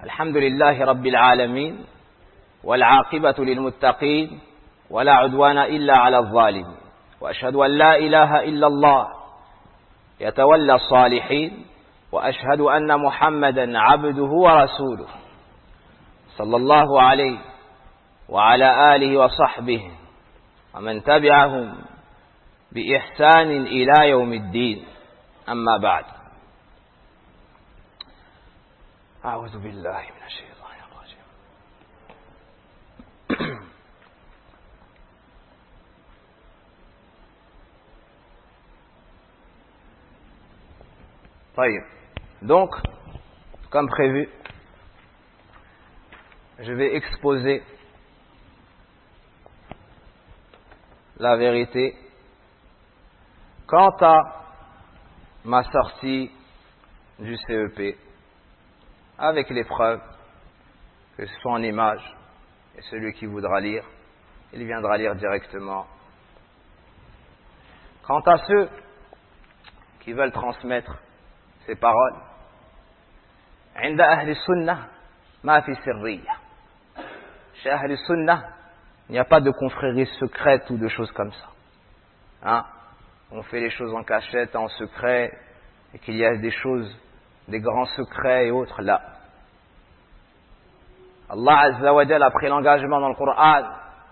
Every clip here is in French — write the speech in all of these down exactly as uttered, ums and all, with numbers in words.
الحمد لله رب العالمين والعاقبة للمتقين ولا عدوان إلا على الظالمين وأشهد أن لا إله إلا الله يتولى الصالحين وأشهد أن محمدا عبده ورسوله صلى الله عليه وعلى آله وصحبه ومن تبعهم بإحسان إلى يوم الدين أما بعد أعوذ بالله من الشيطان الرجيم طيب. Donc, comme prévu, je vais exposer la vérité quant à ma sortie du C E P avec les preuves, que ce soit en image, et celui qui voudra lire, il viendra lire directement. Quant à ceux qui veulent transmettre ces paroles, عند أهل السنة ما في سرية. Chez أهل السنة, il n'y a pas de confrérie secrète ou de choses comme ça. Hein? On fait les choses en cachette, en secret, et qu'il y a des choses, des grands secrets et autres là. Allah Azza wa Jal a pris l'engagement dans le Coran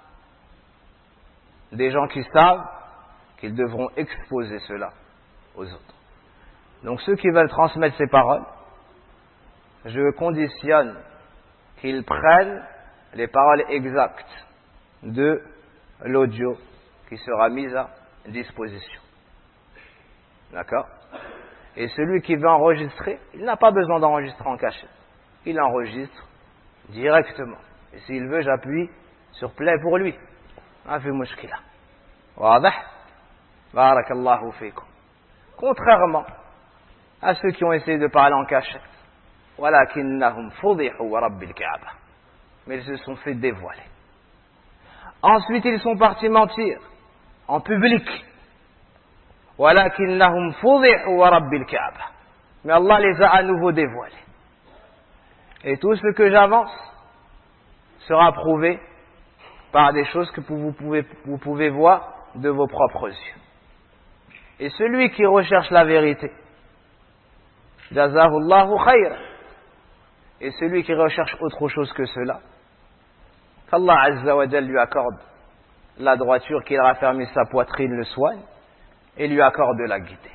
des gens qui savent qu'ils devront exposer cela aux autres. Donc ceux qui veulent transmettre ces paroles, je conditionne qu'ils prennent les paroles exactes de l'audio qui sera mis à disposition. D'accord? Et celui qui veut enregistrer, il n'a pas besoin d'enregistrer en cachette. Il enregistre directement. Et s'il veut, j'appuie sur play pour lui. Ma fi mushkila. Wadah? Barakallahu fikum. Contrairement à ceux qui ont essayé de parler en cachette. Walakinnahum fudihu wa rabbil Kaaba. Mais ils se sont fait dévoiler. Ensuite, ils sont partis mentir en public. Walakinnahum fudihu wa rabbil Kaaba. Mais Allah les a à nouveau dévoilés. Et tout ce que j'avance sera prouvé par des choses que vous pouvez, vous pouvez voir de vos propres yeux. Et celui qui recherche la vérité, Jazahullahu khayra. Et celui qui recherche autre chose que cela, qu'Allah Azza wa Jal lui accorde la droiture, qu'il raffermisse sa poitrine, le soigne, et lui accorde la guidée.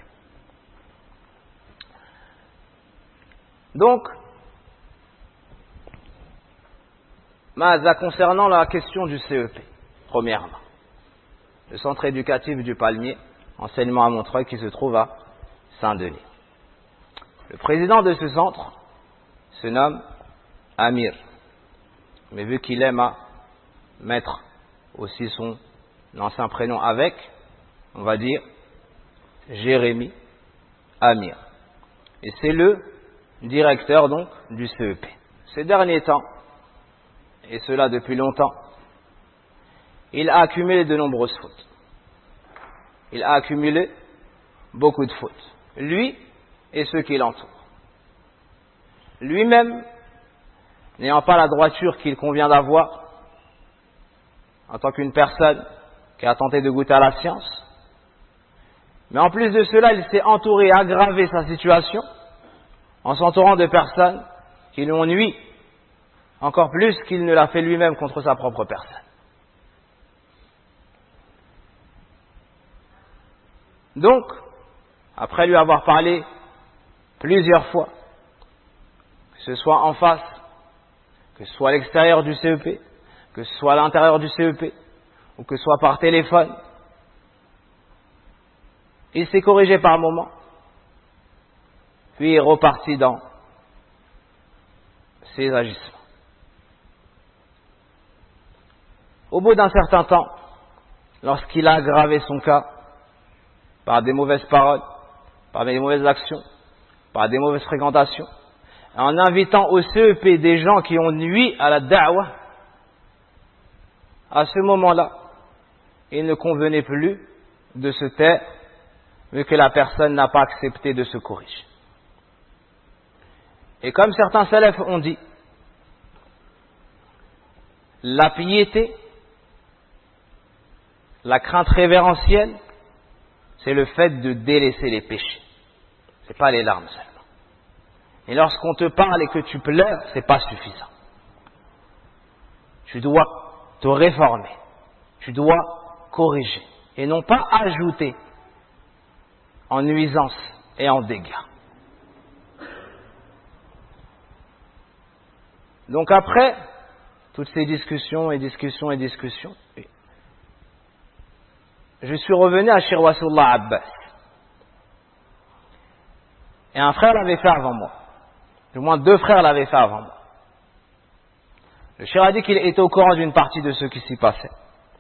Donc, Maza, concernant la question du C E P, premièrement, le centre éducatif du Palmier, enseignement à Montreuil, qui se trouve à Saint-Denis. Le président de ce centre se nomme Amir, mais vu qu'il aime à mettre aussi son ancien prénom avec, on va dire Jérémy Amir. Et c'est le directeur donc du C E P. Ces derniers temps, et cela depuis longtemps, il a accumulé de nombreuses fautes. Il a accumulé beaucoup de fautes. Lui et ceux qui l'entourent. Lui-même, n'ayant pas la droiture qu'il convient d'avoir, en tant qu'une personne qui a tenté de goûter à la science, mais en plus de cela, il s'est entouré et aggravé sa situation en s'entourant de personnes qui lui ont nui encore plus qu'il ne l'a fait lui-même contre sa propre personne. Donc, après lui avoir parlé plusieurs fois, que ce soit en face, que ce soit à l'extérieur du C E P, que ce soit à l'intérieur du C E P, ou que ce soit par téléphone, il s'est corrigé par moments, puis est reparti dans ses agissements. Au bout d'un certain temps, lorsqu'il a aggravé son cas par des mauvaises paroles, par des mauvaises actions, par des mauvaises fréquentations, en invitant au C E P des gens qui ont nui à la da'wah, à ce moment-là, il ne convenait plus de se taire, vu que la personne n'a pas accepté de se corriger. Et comme certains salafs ont dit, la piété, la crainte révérentielle, c'est le fait de délaisser les péchés. Ce n'est pas les larmes seulement. Et lorsqu'on te parle et que tu pleures, ce n'est pas suffisant. Tu dois te réformer. Tu dois corriger. Et non pas ajouter en nuisance et en dégâts. Donc après, toutes ces discussions et discussions et discussions, je suis revenu à Cheikh Wasulullah Abbas. Et un frère l'avait fait avant moi. Du moins deux frères l'avaient fait avant moi. Le Cheikh a dit qu'il était au courant d'une partie de ce qui s'y passait.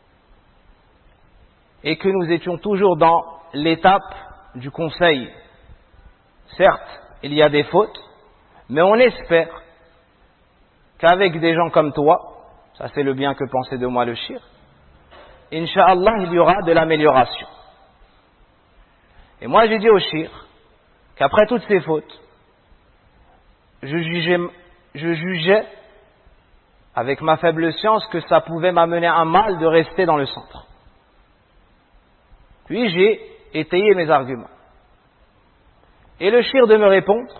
Et que nous étions toujours dans l'étape du conseil. Certes, il y a des fautes, mais on espère qu'avec des gens comme toi, ça c'est le bien que pensait de moi le Cheikh, Inch'Allah, il y aura de l'amélioration. Et moi j'ai dit au Cheikh qu'après toutes ces fautes, je jugeais, je jugeais avec ma faible science que ça pouvait m'amener un mal de rester dans le centre. Puis j'ai étayé mes arguments. Et le Cheikh de me répondre,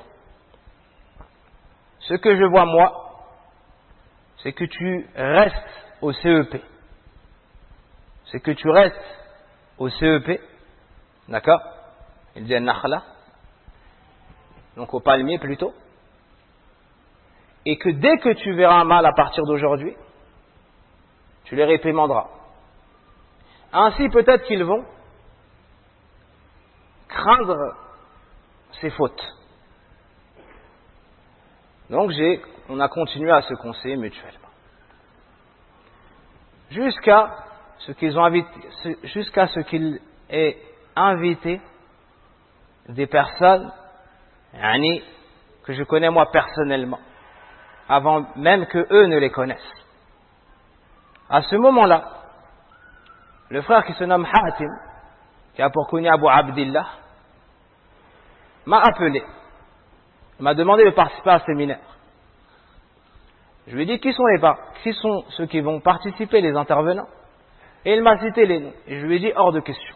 ce que je vois moi, c'est que tu restes au C E P. C'est que tu restes au C E P, d'accord? Il dit Nakhla, donc au palmier plutôt. Et que dès que tu verras un mal à partir d'aujourd'hui, tu les réprimanderas. Ainsi peut-être qu'ils vont craindre ces fautes. Donc j'ai, on a continué à se conseiller mutuellement. Jusqu'à ce qu'ils ont invité, jusqu'à ce qu'ils aient invité des personnes, yani, que je connais moi personnellement, avant même que eux ne les connaissent. À ce moment-là, le frère qui se nomme Hatim, qui a pour connu Abu Abdillah, m'a appelé, m'a demandé de participer à un séminaire. Je lui ai dit qui sont les par- qui sont ceux qui vont participer, les intervenants. Et il m'a cité les noms. Et je lui ai dit hors de question.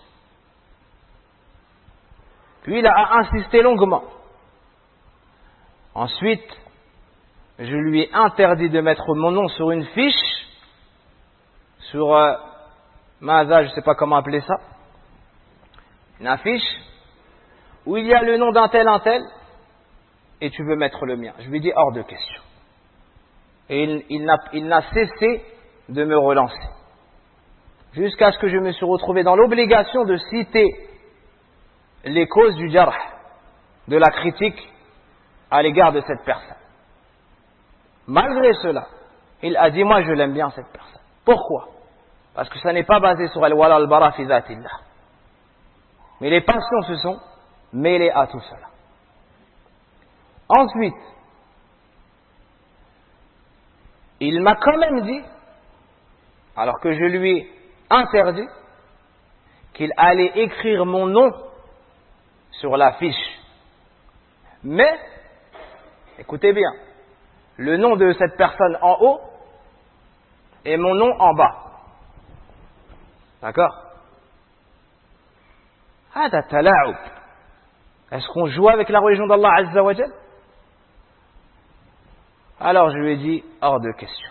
Puis il a insisté longuement. Ensuite, je lui ai interdit de mettre mon nom sur une fiche, sur euh, Maza, je ne sais pas comment appeler ça, une affiche, où il y a le nom d'un tel, un tel, et tu veux mettre le mien. Je lui ai dit hors de question. Et il, il, n'a, il n'a cessé de me relancer. Jusqu'à ce que je me suis retrouvé dans l'obligation de citer les causes du jarh, de la critique à l'égard de cette personne. Malgré cela, il a dit, moi je l'aime bien cette personne. Pourquoi? Parce que ça n'est pas basé sur al-wala al-bara fi zatillah. Mais les passions se sont mêlées à tout cela. Ensuite, il m'a quand même dit, alors que je lui ai interdit, qu'il allait écrire mon nom sur la fiche. Mais, écoutez bien, le nom de cette personne en haut et mon nom en bas. D'accord? Hada tala'ub. Est-ce qu'on joue avec la religion d'Allah Azza wa Jal? Alors je lui ai dit hors de question.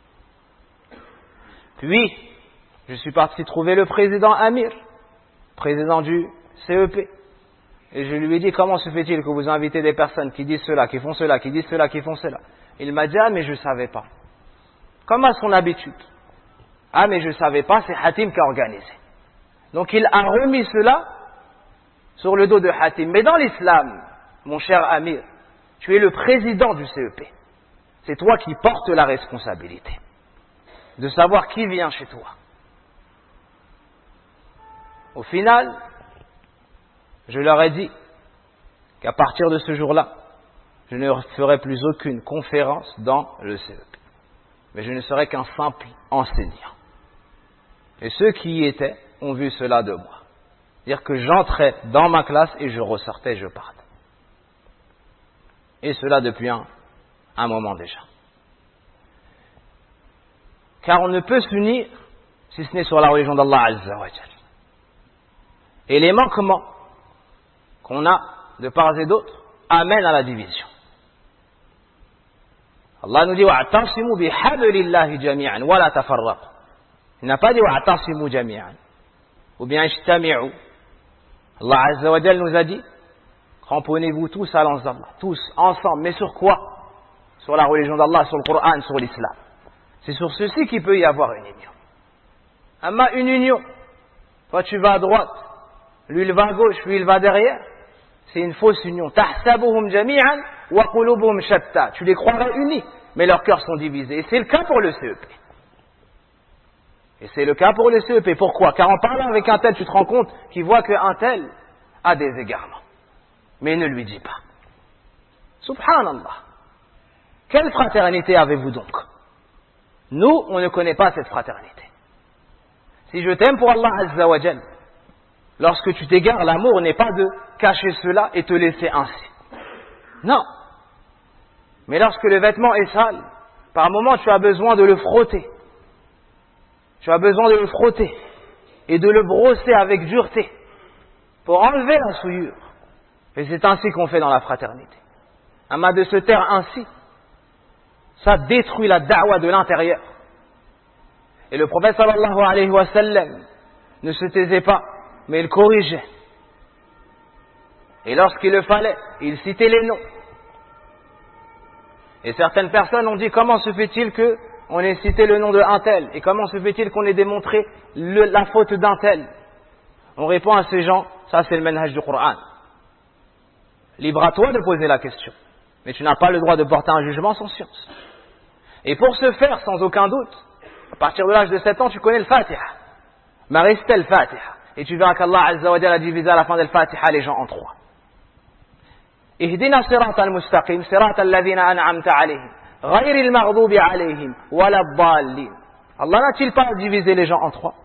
Puis, je suis parti trouver le président Amir, président du C E P. Et je lui ai dit, comment se fait-il que vous invitez des personnes qui disent cela, qui font cela, qui disent cela, qui font cela? Il m'a dit, ah mais je ne savais pas. Comme à son habitude. Ah mais je ne savais pas, c'est Hatim qui a organisé. Donc il a remis cela sur le dos de Hatim. Mais dans l'islam, mon cher Amir, tu es le président du C E P. C'est toi qui portes la responsabilité de savoir qui vient chez toi. Au final, je leur ai dit qu'à partir de ce jour-là, je ne ferai plus aucune conférence dans le C E P. Mais je ne serai qu'un simple enseignant. Et ceux qui y étaient ont vu cela de moi. C'est-à-dire que j'entrais dans ma classe et je ressortais, je partais. Et cela depuis un, un moment déjà. Car on ne peut s'unir si ce n'est sur la religion d'Allah Azza wa Jal. Et les manquements qu'on a de part et d'autre amènent à la division. Allah nous dit wa'tasimu bihablillahi jami'an wa la tafarraqu. Il n'a pas dit wa'tasimu jami'an ou bien ijtami'u. Allah Azza wa Jal nous a dit cramponnez-vous tous à l'ange d'Allah, tous ensemble. Mais sur quoi? Sur la religion d'Allah, sur le Coran, sur l'islam. C'est sur ceci qu'il peut y avoir une union. Amma une union, toi tu vas à droite, lui il va à gauche, lui il va derrière, c'est une fausse union. Tahsabuhum jami'an wa qulubuhum shatta. Tu les croirais unis, mais leurs cœurs sont divisés. Et c'est le cas pour le C E P. Et c'est le cas pour le C E P. Pourquoi? Car en parlant avec un tel, tu te rends compte qu'il voit qu'un tel a des égarements. Mais ne lui dis pas. Subhanallah. Quelle fraternité avez-vous donc? Nous, on ne connaît pas cette fraternité. Si je t'aime pour Allah Azza wa Jal, lorsque tu t'égares, l'amour n'est pas de cacher cela et te laisser ainsi. Non. Mais lorsque le vêtement est sale, par moment tu as besoin de le frotter. Tu as besoin de le frotter et de le brosser avec dureté pour enlever la souillure. Et c'est ainsi qu'on fait dans la fraternité. Amma de se taire ainsi, ça détruit la da'wa de l'intérieur. Et le prophète sallallahu alayhi wa sallam ne se taisait pas, mais il corrigeait. Et lorsqu'il le fallait, il citait les noms. Et certaines personnes ont dit comment se fait-il qu'on ait cité le nom de un tel, et comment se fait-il qu'on ait démontré le, la faute d'un tel? On répond à ces gens, ça c'est le manhaj du Coran. Libre à toi de poser la question, mais tu n'as pas le droit de porter un jugement sans science. Et pour ce faire, sans aucun doute, à partir de l'âge de sept ans, tu connais le Fatiha. Maristel le Fatiha. Et tu verras qu'Allah Azza wa Jalla a divisé à la fin de Fatiha les gens en trois. Ihdina sirat al-mustaqim, sirat al-ladhina an'amta alayhim, ghayri al-maghdubi alayhim, wala ad-dallin. Allah n'a-t-il pas divisé les gens en trois?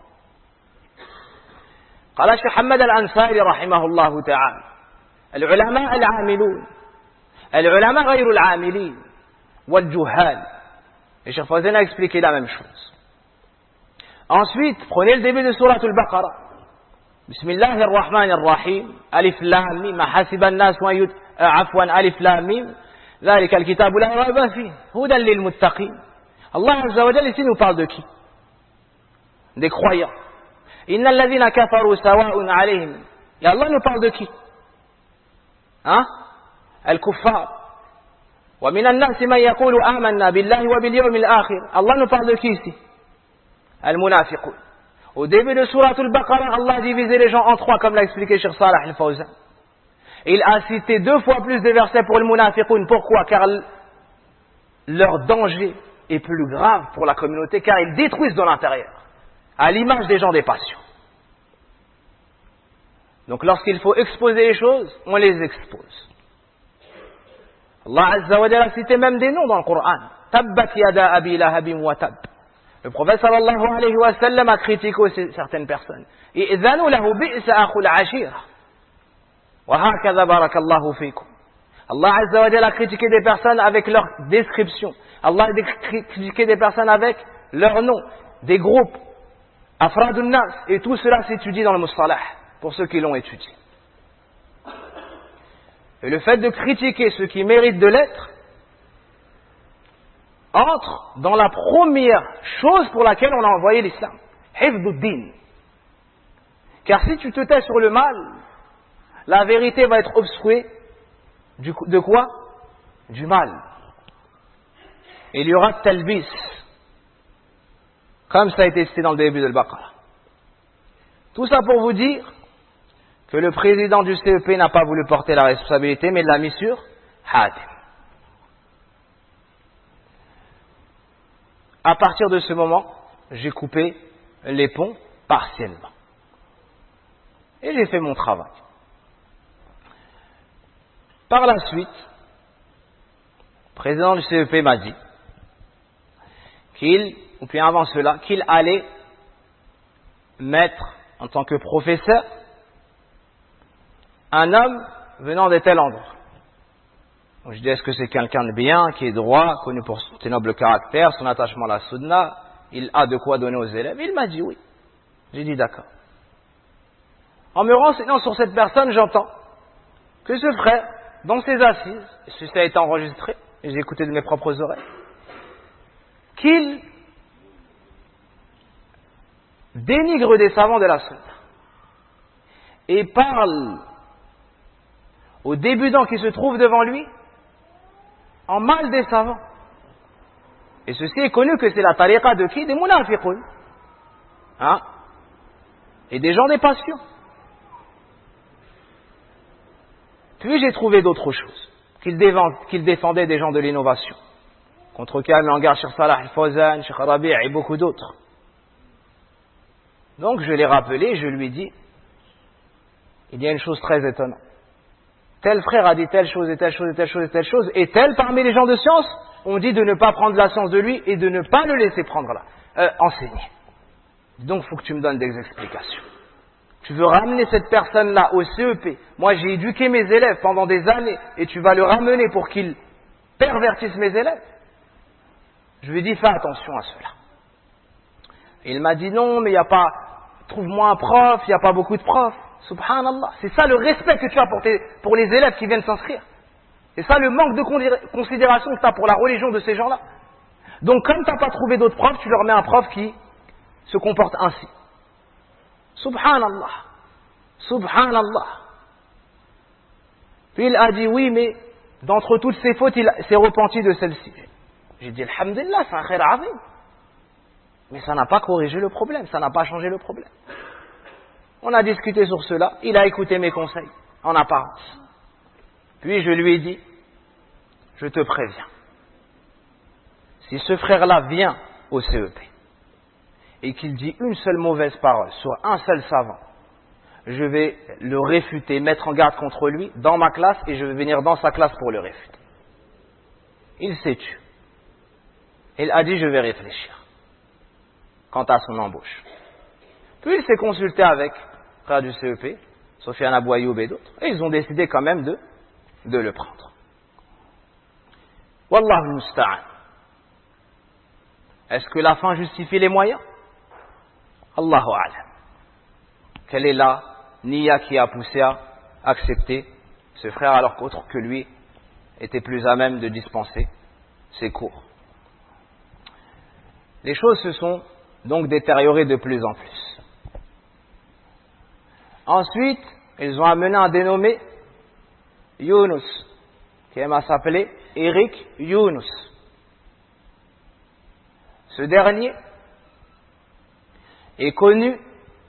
قال الشيخ محمد الأنصاري رحمه الله تعالى العلماء العاملون العلماء غير العاملين والجهال. Et Cheikh Fawzan a expliqué la même chose. Ensuite, prenez le début de sourate al-Baqarah. Bismillahir Rahmanir Rahim. Alif Lam Mim. Hasiba an-nas wa yut afwan Alif Lam Mim. ذلك الكتاب لا ريب فيه هدى للمتقين. Allah Azza wa Jalla ici nous parle de qui? Des croyants. Innal ladhina kafaru sawa'un 'alayhim. Et Allah nous parle de qui? Hein? Al-kuffar. ومن الناس من يقول آمنا بالله وباليوم الآخر. Allah nous parle de qui ici? Al-Munafiqun. Au début de Sourate Al-Baqarah, Allah a divisé les gens en trois, comme l'a expliqué Cheikh Salah Al-Fawzan. Il a cité deux fois plus de versets pour le Munafiqun. Pourquoi? Car leur danger est plus grave pour la communauté, car ils détruisent de l'intérieur, à l'image des gens des passions. Donc lorsqu'il faut exposer les choses, on les expose. Allah Azza wa Jalla a cité même des noms dans le Coran. Tabbat yada abi lahabim wa tab. Le prophète sallallahu alayhi wa sallam a critiqué certaines personnes. I'zanu lahu bi'sa akhul ashira. Wa hakadha barakallahu fikum. Allah Azza wa Jalla a critiqué des personnes avec leur description. Allah a critiqué des personnes avec leur nom, des groupes, afradun nas, et tout cela s'étudie dans le mustalah, pour ceux qui l'ont étudié. Et le fait de critiquer ceux qui méritent de l'être entre dans la première chose pour laquelle on a envoyé l'islam, hifdud-din. Car si tu te tais sur le mal, la vérité va être obstruée du, de quoi? Du mal. Il y aura talbis, comme ça a été cité dans le début de l'Baqarah. Tout ça pour vous dire que le président du C E P n'a pas voulu porter la responsabilité, mais l'a mis sur Hatim. À partir de ce moment, j'ai coupé les ponts partiellement. Et j'ai fait mon travail. Par la suite, le président du C E P m'a dit qu'il, ou bien avant cela, qu'il allait mettre en tant que professeur un homme venant de tel endroit. Donc je dis, est-ce que c'est quelqu'un de bien, qui est droit, connu pour ses nobles caractères, son attachement à la sunna, il a de quoi donner aux élèves? Il m'a dit oui. J'ai dit d'accord. En me renseignant sur cette personne, j'entends que ce frère, dans ses assises, et ceci a été enregistré, et j'ai écouté de mes propres oreilles, qu'il dénigre des savants de la sunna et parle aux débutants qui se trouvent devant lui en mal des savants. Et ceci est connu que c'est la tariqa de qui? Des munafiqun. Hein? Et des gens des passions. Puis j'ai trouvé d'autres choses. Qu'il qu'il défendait des gens de l'innovation. Contre qui il engage Cheikh Salah al-Fawzan, Cheikh Rabi' et beaucoup d'autres. Donc je l'ai rappelé, je lui ai dit, il y a une chose très étonnante. Tel frère a dit telle chose et telle chose et telle chose et telle chose, et tel parmi les gens de science, on dit de ne pas prendre la science de lui et de ne pas le laisser prendre là, euh, enseigner. Donc il faut que tu me donnes des explications. Tu veux ramener cette personne-là au C E P. Moi j'ai éduqué mes élèves pendant des années et tu vas le ramener pour qu'il pervertisse mes élèves. Je lui ai dit fais attention à cela. Et il m'a dit non mais il n'y a pas, trouve-moi un prof, il n'y a pas beaucoup de profs. Subhanallah, c'est ça le respect que tu as pour, tes, pour les élèves qui viennent s'inscrire. C'est ça le manque de considération que tu as pour la religion de ces gens-là. Donc comme tu n'as pas trouvé d'autres profs, tu leur mets un prof qui se comporte ainsi. Subhanallah. Subhanallah. Puis il a dit oui, mais d'entre toutes ses fautes, il s'est repenti de celle-ci. J'ai dit alhamdulillah, c'est un khair azim. Mais ça n'a pas corrigé le problème, ça n'a pas changé le problème. On a discuté sur cela, il a écouté mes conseils, en apparence. Puis je lui ai dit, je te préviens, si ce frère-là vient au C E P et qu'il dit une seule mauvaise parole sur un seul savant, je vais le réfuter, mettre en garde contre lui dans ma classe et je vais venir dans sa classe pour le réfuter. Il s'est tué. Il a dit, je vais réfléchir quant à son embauche. Puis il s'est consulté avec frère du C E P, Sofiane Abou Ayoub et d'autres, et ils ont décidé quand même de, de le prendre. Wallahu musta'an. Est-ce que la fin justifie les moyens? Allahu a'lam. Quelle est la niya qui a poussé à accepter ce frère alors qu'autre que lui était plus à même de dispenser ses cours? Les choses se sont donc détériorées de plus en plus. Ensuite, ils ont amené un dénommé Younous, qui aime à s'appeler Eric Younous. Ce dernier est connu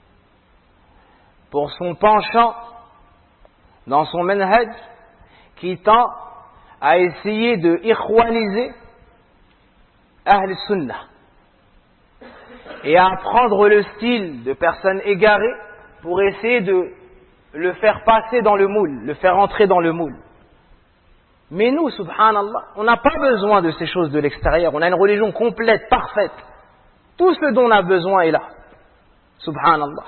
pour son penchant dans son manhaj qui tend à essayer de ikhwaniser Ahl Sunnah et à prendre le style de personnes égarées pour essayer de le faire passer dans le moule, le faire entrer dans le moule. Mais nous, subhanallah, on n'a pas besoin de ces choses de l'extérieur. On a une religion complète, parfaite. Tout ce dont on a besoin est là. Subhanallah.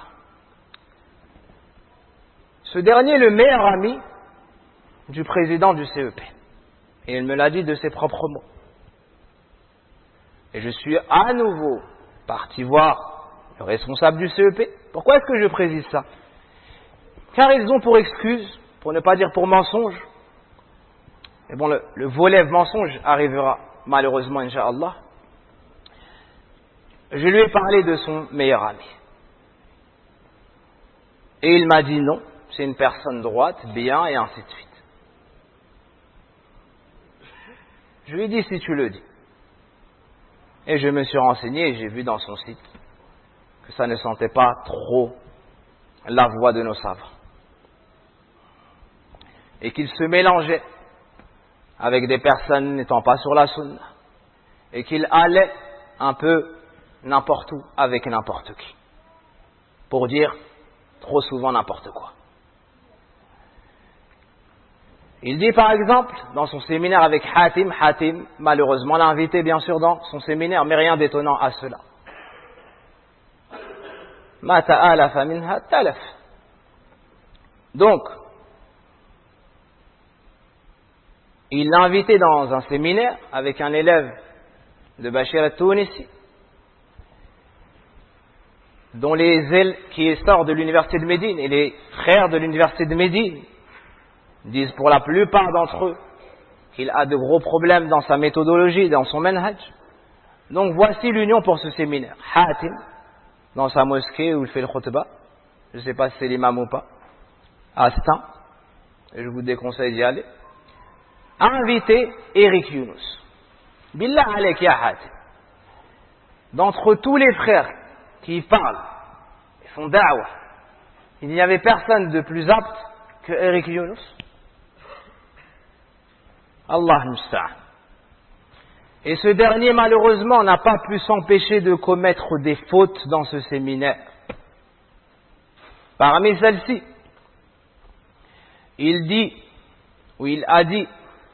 Ce dernier est le meilleur ami du président du C E P. Et il me l'a dit de ses propres mots. Et je suis à nouveau parti voir le responsable du C E P. Pourquoi est-ce que je précise ça? Car ils ont pour excuse, pour ne pas dire pour mensonge, mais bon, le, le volet mensonge arrivera malheureusement, Inch'Allah. Je lui ai parlé de son meilleur ami. Et il m'a dit non, c'est une personne droite, bien, et ainsi de suite. Je lui ai dit si tu le dis. Et je me suis renseigné et j'ai vu dans son site que ça ne sentait pas trop la voix de nos savants. Et qu'il se mélangeait avec des personnes n'étant pas sur la sunna. Et qu'il allait un peu n'importe où avec n'importe qui. Pour dire trop souvent n'importe quoi. Il dit par exemple, dans son séminaire avec Hatim, Hatim malheureusement l'a invité bien sûr dans son séminaire, mais rien d'étonnant à cela. Ma ta'alafa minha talaf. Donc, il l'a invité dans un séminaire avec un élève de Bachir al-Tounisi. dont les ailes qui sortent de l'université de Médine et les frères de l'université de Médine disent pour la plupart d'entre eux qu'il a de gros problèmes dans sa méthodologie, dans son manhaj. Donc voici l'union pour ce séminaire. Hatim, dans sa mosquée où il fait le khutbah, je ne sais pas si c'est l'imam ou pas, à Stein, et je vous déconseille d'y aller, a invité Eric Younous. Billah alek ya Hatim. D'entre tous les frères qui parlent, qui font da'wah, il n'y avait personne de plus apte que Eric Younous. Allah musta'an. Et ce dernier, malheureusement, n'a pas pu s'empêcher de commettre des fautes dans ce séminaire. Parmi celles-ci, il dit, ou il a dit,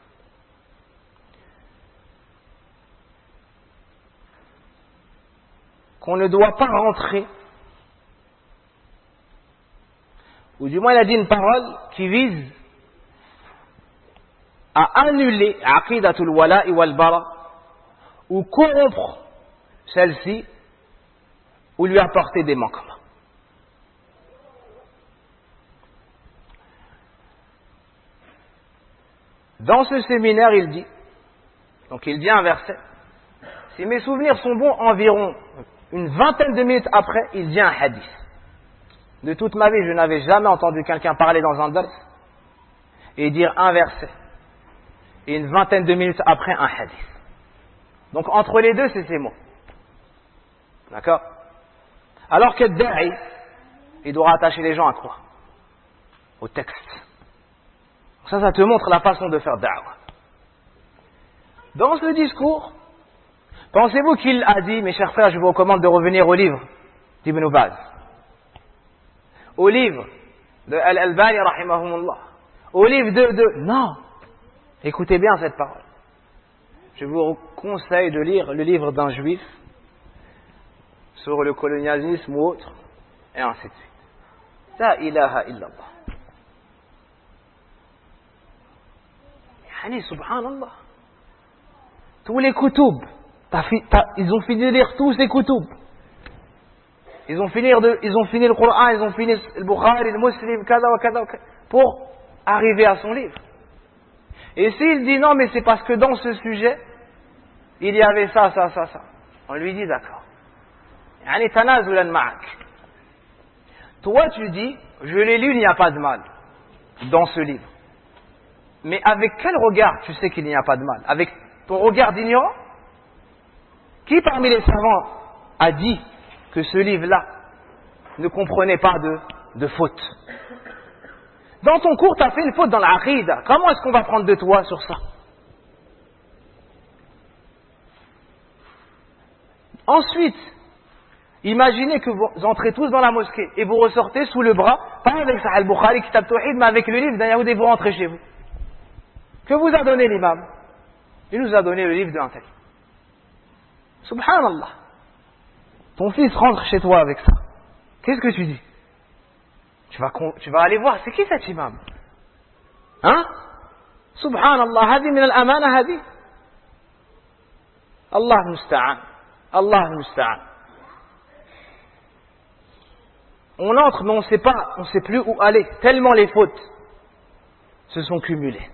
qu'on ne doit pas rentrer, ou du moins il a dit une parole qui vise à annuler aqidatul wala'i wal bara, ou corrompre celle-ci, ou lui apporter des manquements. Dans ce séminaire, il dit, donc il dit un verset, si mes souvenirs sont bons, environ une vingtaine de minutes après, il dit un hadith. De toute ma vie, je n'avais jamais entendu quelqu'un parler dans un dars et dire un verset. Et une vingtaine de minutes après, un hadith. Donc entre les deux, c'est ces mots. D'accord? Alors que da'i, il doit attacher les gens à quoi? Au texte. Ça, ça te montre la façon de faire da'wah. Dans ce discours, pensez-vous qu'il a dit, mes chers frères, je vous recommande de revenir au livre d'Ibn Baz, au livre de Al-Albani, rahimahumullah, au livre de, de... Non. Écoutez bien cette parole. Je vous conseille de lire le livre d'un juif sur le colonialisme ou autre, et ainsi de suite. La ilaha illallah. Yani, subhanallah. Tous les koutoubs, ils ont fini de lire tous ces koutoubs. Ils ont fini de, ils ont fini le Coran, ils ont fini le Bukhari, le Muslim, kada wa kada wa kada, pour arriver à son livre. Et s'il dit non, mais c'est parce que dans ce sujet, il y avait ça, ça, ça, ça. On lui dit d'accord. Yani tanazulan ma'ak. Toi tu dis, je l'ai lu, il n'y a pas de mal dans ce livre. Mais avec quel regard tu sais qu'il n'y a pas de mal? Avec ton regard d'ignorant? Qui parmi les savants a dit que ce livre-là ne comprenait pas de, de faute? Dans ton cours, tu as fait une faute dans l'aqida. Comment est-ce qu'on va prendre de toi sur ça? Ensuite, imaginez que vous entrez tous dans la mosquée et vous ressortez sous le bras, pas avec Sahih al-Bukhari, Kitab Tawhid, mais avec le livre d'un Yahoud et vous rentrez chez vous. Que vous a donné l'imam? Il nous a donné le livre d'un tel. Subhanallah. Ton fils rentre chez toi avec ça. Qu'est-ce que tu dis? Tu vas, tu vas aller voir, c'est qui cet imam? Hein? Subhanallah, hadi min al-amana hadi. Allah musta'an. Allah musta'an. On entre, mais on ne sait pas, on ne sait plus où aller, tellement les fautes se sont cumulées.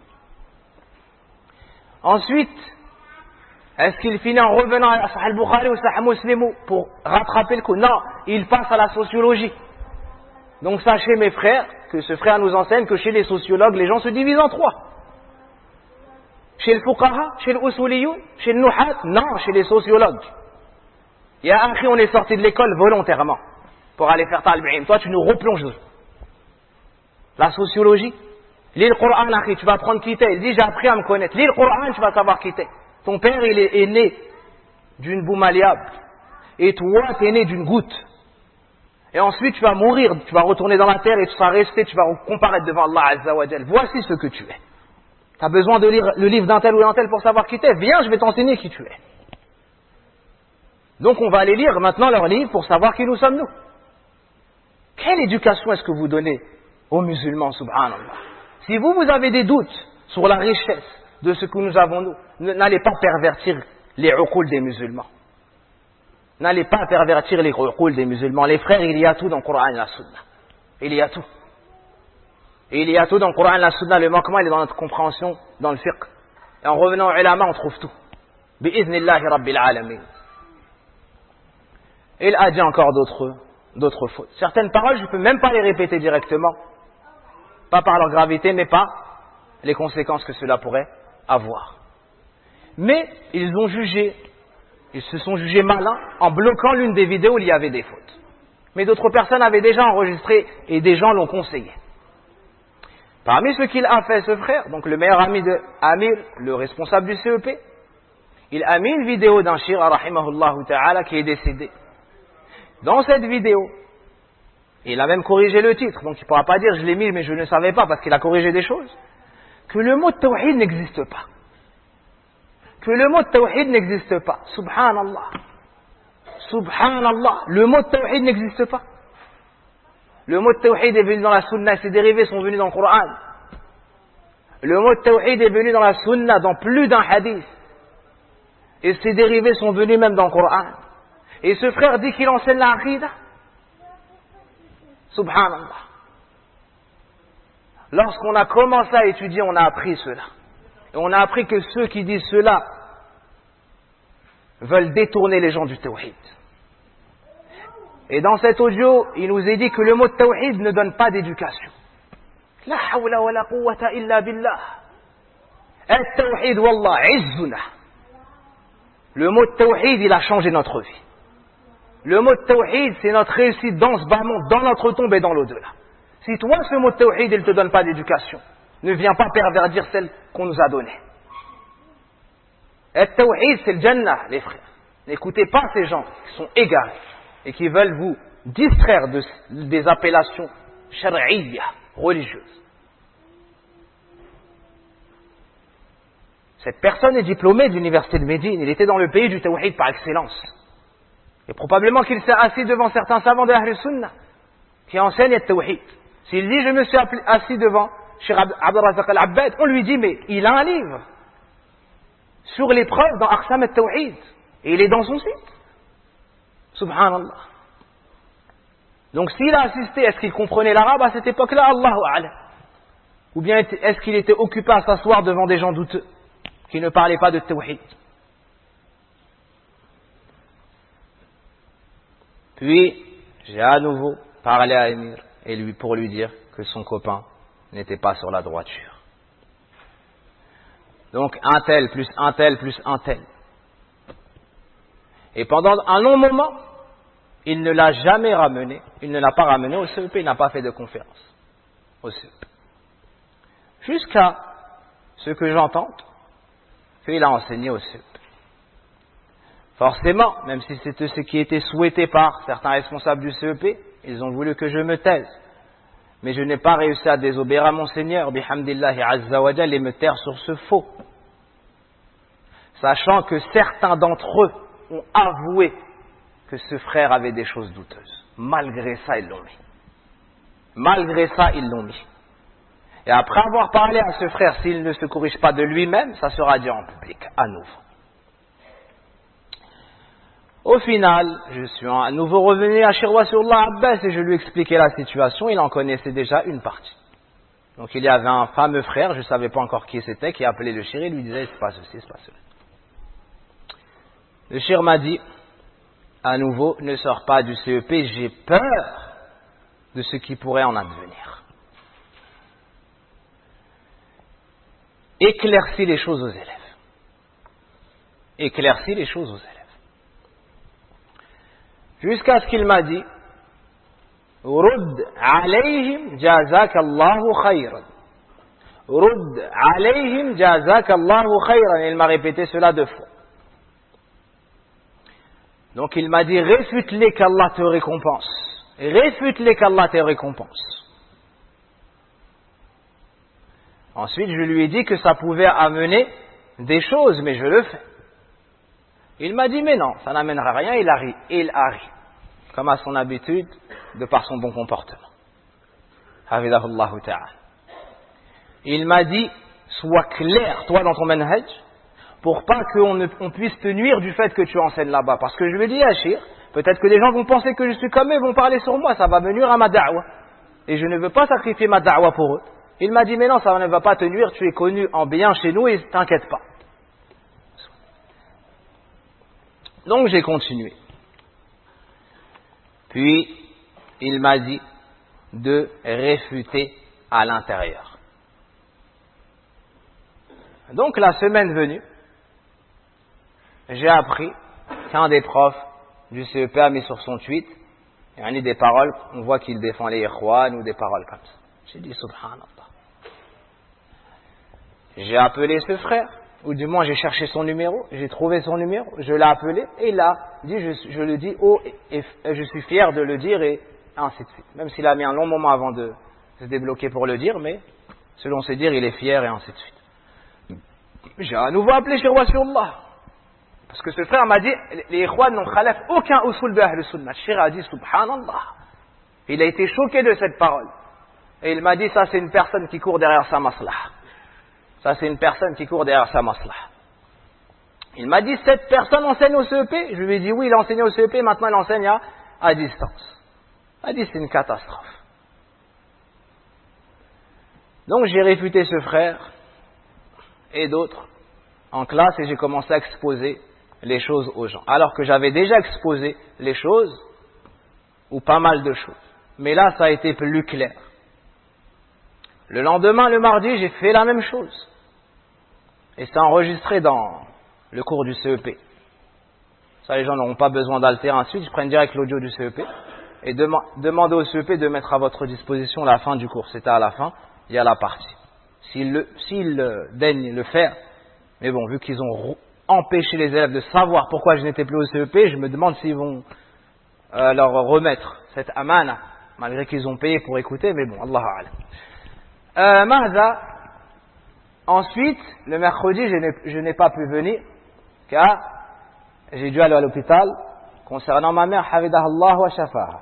Ensuite, est-ce qu'il finit en revenant à Sahih al-Bukhari ou Sahih Muslim pour rattraper le coup? Non, il passe à la sociologie. Donc sachez mes frères, que ce frère nous enseigne que chez les sociologues, les gens se divisent en trois. Chez le fuqaha, chez le usuliyoun, chez le nuhat, non, chez les sociologues. Il y a un qui on est sorti de l'école volontairement pour aller faire talb'im. Toi tu nous replonges. La sociologie. Lis le Coran, akhi, tu vas apprendre qui t'es. Il dit j'ai appris à me connaître. Lis le Coran, tu vas savoir qui t'es. Ton père il est, est né d'une boue malléable. Et toi tu es né d'une goutte. Et ensuite tu vas mourir, tu vas retourner dans la terre et tu seras resté, tu vas comparaître devant Allah Azza wa Jal. Voici ce que tu es. Tu as besoin de lire le livre d'un tel ou d'un tel pour savoir qui t'es. Viens, je vais t'enseigner qui tu es. Donc on va aller lire maintenant leur livre pour savoir qui nous sommes nous. Quelle éducation est-ce que vous donnez aux musulmans, subhanallah? Si vous, vous avez des doutes sur la richesse de ce que nous avons nous, n'allez pas pervertir les uqul des musulmans. N'allez pas pervertir les uqul des musulmans. Les frères, il y a tout dans le Coran et la Sunna. Il y a tout. Il y a tout dans le Coran et la Sunna. Le manquement, il est dans notre compréhension, dans le fiqh. Et en revenant au ulama, on trouve tout. Bi'iznillahi rabbil alamin. Il a dit encore d'autres, d'autres fautes. Certaines paroles, je ne peux même pas les répéter directement. Pas par leur gravité, mais par les conséquences que cela pourrait avoir. Mais ils ont jugé, ils se sont jugés malins en bloquant l'une des vidéos où il y avait des fautes. Mais d'autres personnes avaient déjà enregistré et des gens l'ont conseillé. Parmi ce qu'il a fait, ce frère, donc le meilleur ami de Amir, le responsable du C E P, il a mis une vidéo d'un shir, rahimahullahu ta'ala, qui est décédé. Dans cette vidéo, il a même corrigé le titre, donc il ne pourra pas dire je l'ai mis mais je ne savais pas parce qu'il a corrigé des choses, que le mot tawhid n'existe pas. Que le mot tawhid n'existe pas. Subhanallah. Subhanallah. Le mot tawhid n'existe pas. Le mot tawhid est venu dans la sunna, ses dérivés sont venus dans le Coran. Le mot tawhid est venu dans la sunna, dans plus d'un hadith. Et ses dérivés sont venus même dans le Coran. Et ce frère dit qu'il enseigne la aqidah. Subhanallah. Lorsqu'on a commencé à étudier, on a appris cela. Et on a appris que ceux qui disent cela veulent détourner les gens du tawhid. Et dans cet audio, il nous est dit que le mot tawhid ne donne pas d'éducation. La hawla wa la quwwata illa billah. At-tawhid wallah izzuna. Le mot tawhid, il a changé notre vie. Le mot tawhid, c'est notre réussite dans ce bas monde, dans notre tombe et dans l'au-delà. Si toi, ce mot tawhid, il ne te donne pas d'éducation, ne viens pas pervertir celle qu'on nous a donnée. Et tawhid, c'est le Jannah, les frères. N'écoutez pas ces gens qui sont égarés et qui veulent vous distraire de, des appellations shar'iyya, religieuses. Cette personne est diplômée de l'université de Médine. Il était dans le pays du tawhid par excellence. Et probablement qu'il s'est assis devant certains savants de Ahl Sunnah qui enseignent le tawhid. S'il dit je me suis assis devant Cheikh Abdurrazzaq al-Abbad, on lui dit mais il a un livre sur les preuves dans Aqsam al-Tawhid et il est dans son site. Subhanallah. Donc s'il a assisté, est-ce qu'il comprenait l'arabe à cette époque-là? Allahu a'lam. Ou bien est-ce qu'il était occupé à s'asseoir devant des gens douteux qui ne parlaient pas de tawhid? Puis j'ai à nouveau parlé à Amir et lui pour lui dire que son copain n'était pas sur la droiture. Donc un tel plus un tel plus un tel. Et pendant un long moment, il ne l'a jamais ramené, il ne l'a pas ramené au C E P, il n'a pas fait de conférence au C E P. Jusqu'à ce que j'entende qu'il a enseigné au C E P. Forcément, même si c'était ce qui était souhaité par certains responsables du C E P, ils ont voulu que je me taise. Mais je n'ai pas réussi à désobéir à mon Seigneur, bihamdillahi azza wa jal, et me taire sur ce faux. Sachant que certains d'entre eux ont avoué que ce frère avait des choses douteuses. Malgré ça, ils l'ont mis. Malgré ça, ils l'ont mis. Et après avoir parlé à ce frère, s'il ne se corrige pas de lui-même, ça sera dit en public, à nouveau. Au final, je suis à nouveau revenu à Cheikh Wasiullah Abbas et je lui ai expliqué la situation. Il en connaissait déjà une partie. Donc il y avait un fameux frère, je ne savais pas encore qui c'était, qui appelait le Cheikh et lui disait c'est pas ceci, c'est pas cela. Le Cheikh m'a dit, à nouveau, ne sors pas du C E P, j'ai peur de ce qui pourrait en advenir. Éclaircis les choses aux élèves. Éclaircis les choses aux élèves. Jusqu'à ce qu'il m'a dit, Rudd alayhim jazakallahu khayran. Rudd alayhim jazakallahu khayran. Il m'a répété cela deux fois. Donc il m'a dit, réfute-les qu'Allah te récompense. Réfute-les qu'Allah te récompense. Ensuite, je lui ai dit que ça pouvait amener des choses, mais je le fais. Il m'a dit, mais non, ça n'amènera rien, il a ri. Et il a ri. Comme à son habitude, de par son bon comportement. Hafidahullahu ta'ala. Il m'a dit, sois clair, toi dans ton manhaj, pour pas qu'on ne, on puisse te nuire du fait que tu enseignes là-bas. Parce que je lui ai dit, Achir, peut-être que les gens vont penser que je suis comme eux, vont parler sur moi, ça va me nuire à ma da'wa. Et je ne veux pas sacrifier ma da'wa pour eux. Il m'a dit, mais non, ça ne va pas te nuire, tu es connu en bien chez nous et t'inquiète pas. Donc j'ai continué. Puis, il m'a dit de réfuter à l'intérieur. Donc la semaine venue, j'ai appris qu'un des profs du C E P a mis sur son tweet, il y a des paroles, on voit qu'il défend les ikhwan ou des paroles comme ça. J'ai dit subhanallah. J'ai appelé ce frère, ou du moins j'ai cherché son numéro, j'ai trouvé son numéro, je l'ai appelé et il a dit, je, je le dis haut et, et je suis fier de le dire et ainsi de suite. Même s'il a mis un long moment avant de se débloquer pour le dire, mais selon ses dires, il est fier et ainsi de suite. J'ai à nouveau appelé chez Roi Surallah. Parce que ce frère m'a dit, les ikhwan n'ont khalaf aucun usul de Ahl Sunnah. Cheikh a dit, subhanallah. Il a été choqué de cette parole. Et il m'a dit, ça c'est une personne qui court derrière sa maslah. Ça c'est une personne qui court derrière sa maslah. Il m'a dit, cette personne enseigne au C E P. Je lui ai dit, oui, il enseigne au C E P, maintenant il enseigne à, à distance. Il m'a dit, c'est une catastrophe. Donc j'ai réfuté ce frère et d'autres en classe et j'ai commencé à exposer les choses aux gens. Alors que j'avais déjà exposé les choses, ou pas mal de choses. Mais là, ça a été plus clair. Le lendemain, le mardi, j'ai fait la même chose. Et c'est enregistré dans le cours du C E P. Ça, les gens n'auront pas besoin d'altérer ensuite. Ils prennent direct l'audio du C E P et dem- demandez au C E P de mettre à votre disposition la fin du cours. C'était à la fin, il y a la partie. S'ils le, s'ils euh, daignent le faire, mais bon, vu qu'ils ont empêché les élèves de savoir pourquoi je n'étais plus au C E P, je me demande s'ils vont euh, leur remettre cette amana, malgré qu'ils ont payé pour écouter, mais bon, Allahu a'lam. Euh, Mahza, ensuite, le mercredi, je n'ai, je n'ai pas pu venir, car j'ai dû aller à l'hôpital concernant ma mère, Hafidahallah wa Shafaha.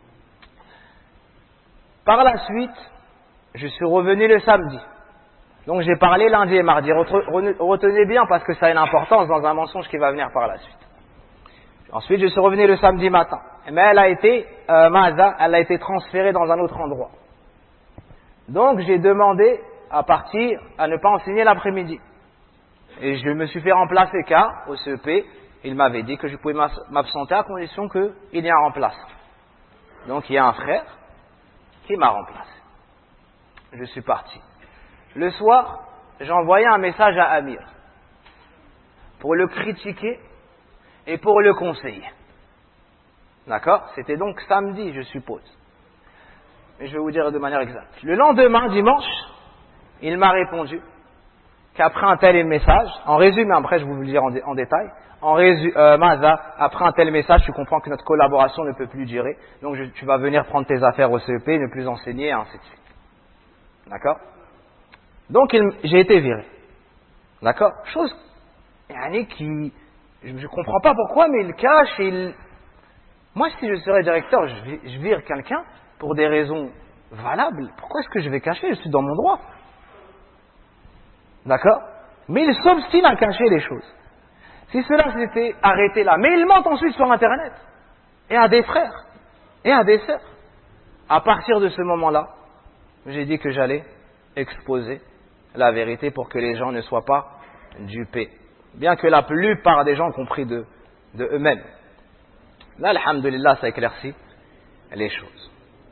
Par la suite, je suis revenu le samedi. Donc j'ai parlé lundi et mardi. Retenez bien parce que ça a une importance dans un mensonge qui va venir par la suite. Ensuite, je suis revenu le samedi matin. Mais elle a été, euh, Mahza, elle a été transférée dans un autre endroit. Donc j'ai demandé à partir, à ne pas enseigner l'après-midi. Et je me suis fait remplacer car, au C E P, il m'avait dit que je pouvais m'absenter à condition qu'il y ait un remplaçant. Donc il y a un frère qui m'a remplacé. Je suis parti. Le soir, j'ai envoyé un message à Amir pour le critiquer et pour le conseiller. D'accord? C'était donc samedi, je suppose. Mais je vais vous dire de manière exacte. Le lendemain, dimanche, il m'a répondu qu'après un tel message, en résumé, après je vais vous le dire en, dé, en détail, en résumé, euh, Maza, après un tel message, tu comprends que notre collaboration ne peut plus durer, donc je, tu vas venir prendre tes affaires au C E P, ne plus enseigner, et ainsi de suite. D'accord? Donc il, j'ai été viré. D'accord? Chose yani, qui, je ne comprends pas pourquoi, mais il cache et il... Moi, si je serais directeur, je, je vire quelqu'un pour des raisons valables. Pourquoi est-ce que je vais cacher? Je suis dans mon droit. D'accord? Mais il s'obstine à cacher les choses. Si cela s'était arrêté là, mais il ment ensuite sur Internet, et à des frères, et à des sœurs. À partir de ce moment-là, j'ai dit que j'allais exposer la vérité pour que les gens ne soient pas dupés. Bien que la plupart des gens ont compris de, de eux-mêmes. Là, alhamdulillah, ça éclaircit les choses.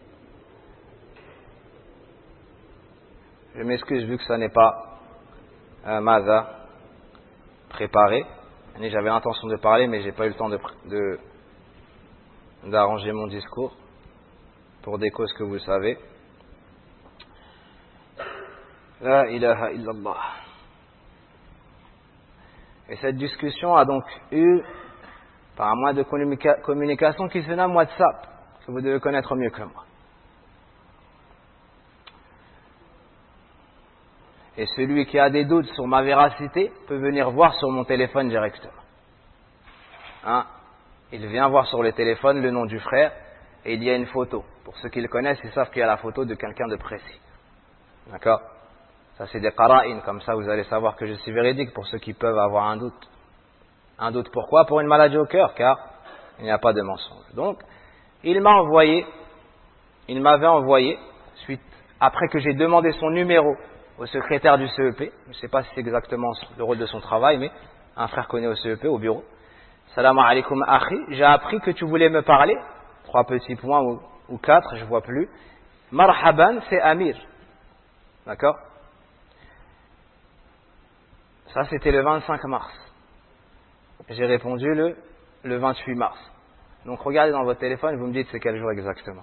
Je m'excuse vu que ça n'est pas un Maza préparé. J'avais l'intention de parler, mais j'ai pas eu le temps de, de, d'arranger mon discours pour des causes que vous savez. La ilaha illallah. Et cette discussion a donc eu par un moyen de communica- communication qui se nomme WhatsApp, que vous devez connaître mieux que moi. Et celui qui a des doutes sur ma véracité peut venir voir sur mon téléphone directement. Hein? Il vient voir sur le téléphone le nom du frère et il y a une photo. Pour ceux qui le connaissent, ils savent qu'il y a la photo de quelqu'un de précis. D'accord? Ça, c'est des qara'in, comme ça vous allez savoir que je suis véridique pour ceux qui peuvent avoir un doute. Un doute pourquoi? Pour une maladie au cœur, car il n'y a pas de mensonge. Donc, il m'a envoyé, il m'avait envoyé, suite, après que j'ai demandé son numéro au secrétaire du C E P, je ne sais pas si c'est exactement le rôle de son travail, mais un frère connaît au C E P, au bureau. Salam alaikum akhi, j'ai appris que tu voulais me parler, trois petits points ou, ou quatre, je ne vois plus. Marhaban, c'est Amir. D'accord? Ça, c'était le vingt-cinq mars. J'ai répondu le, le vingt-huit mars. Donc, regardez dans votre téléphone, vous me dites c'est quel jour exactement.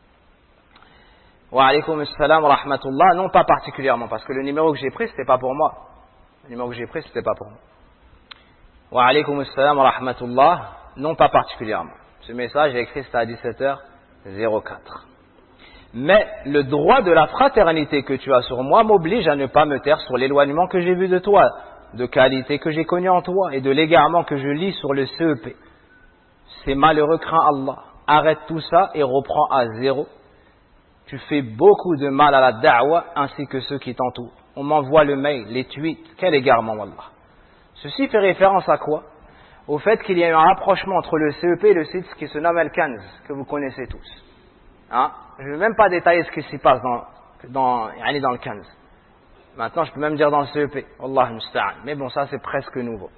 Wa alaykoum assalam wa rahmatullah. Non, pas particulièrement, parce que le numéro que j'ai pris, c'était pas pour moi. Le numéro que j'ai pris, c'était pas pour moi. Wa alaykoum assalam wa rahmatullah. Non, pas particulièrement. Ce message, j'ai écrit, c'était à dix-sept heures quatre. Mais le droit de la fraternité que tu as sur moi m'oblige à ne pas me taire sur l'éloignement que j'ai vu de toi, de qualité que j'ai connue en toi et de l'égarement que je lis sur le C E P. C'est malheureux, crains Allah. Arrête tout ça et reprends à zéro. Tu fais beaucoup de mal à la da'wa ainsi que ceux qui t'entourent. On m'envoie le mail, les tweets. Quel égarement, wallah. Ceci fait référence à quoi? Au fait qu'il y a eu un rapprochement entre le C E P et le site qui se nomme Al-Kanz, que vous connaissez tous. Hein? Je ne vais même pas détailler ce qui s'y passe dans, dans, dans le Kanz. Maintenant, je peux même dire dans le C E P. Wallah musta'an. Mais bon, ça c'est presque nouveau.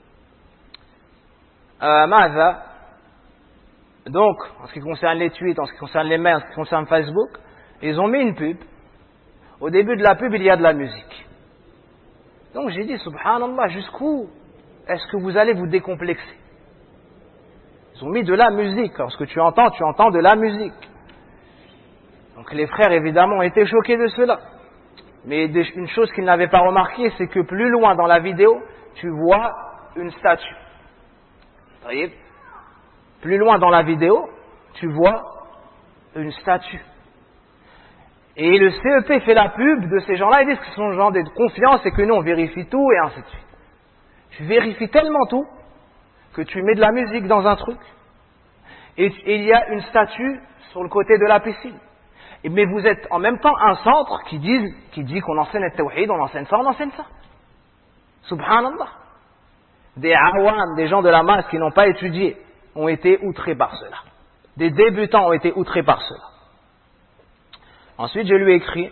Euh, Maza. Donc, en ce qui concerne les tweets, en ce qui concerne les mails, en ce qui concerne Facebook, ils ont mis une pub. Au début de la pub, il y a de la musique. Donc j'ai dit, subhanallah, jusqu'où est-ce que vous allez vous décomplexer? Ils ont mis de la musique. Lorsque tu entends, tu entends de la musique. Donc les frères, évidemment, ont été choqués de cela. Mais une chose qu'ils n'avaient pas remarqué, c'est que plus loin dans la vidéo, tu vois une statue. Vous voyez? Plus loin dans la vidéo, tu vois une statue. Et le C E P fait la pub de ces gens-là, ils disent que ce sont des gens de confiance et que nous on vérifie tout et ainsi de suite. Tu vérifies tellement tout que tu mets de la musique dans un truc et, et il y a une statue sur le côté de la piscine. Et, mais vous êtes en même temps un centre qui dit, qui dit qu'on enseigne le tawhid, on enseigne ça, on enseigne ça. Subhanallah. Des awam, des gens de la masse qui n'ont pas étudié, ont été outrés par cela. Des débutants ont été outrés par cela. Ensuite, je lui ai écrit.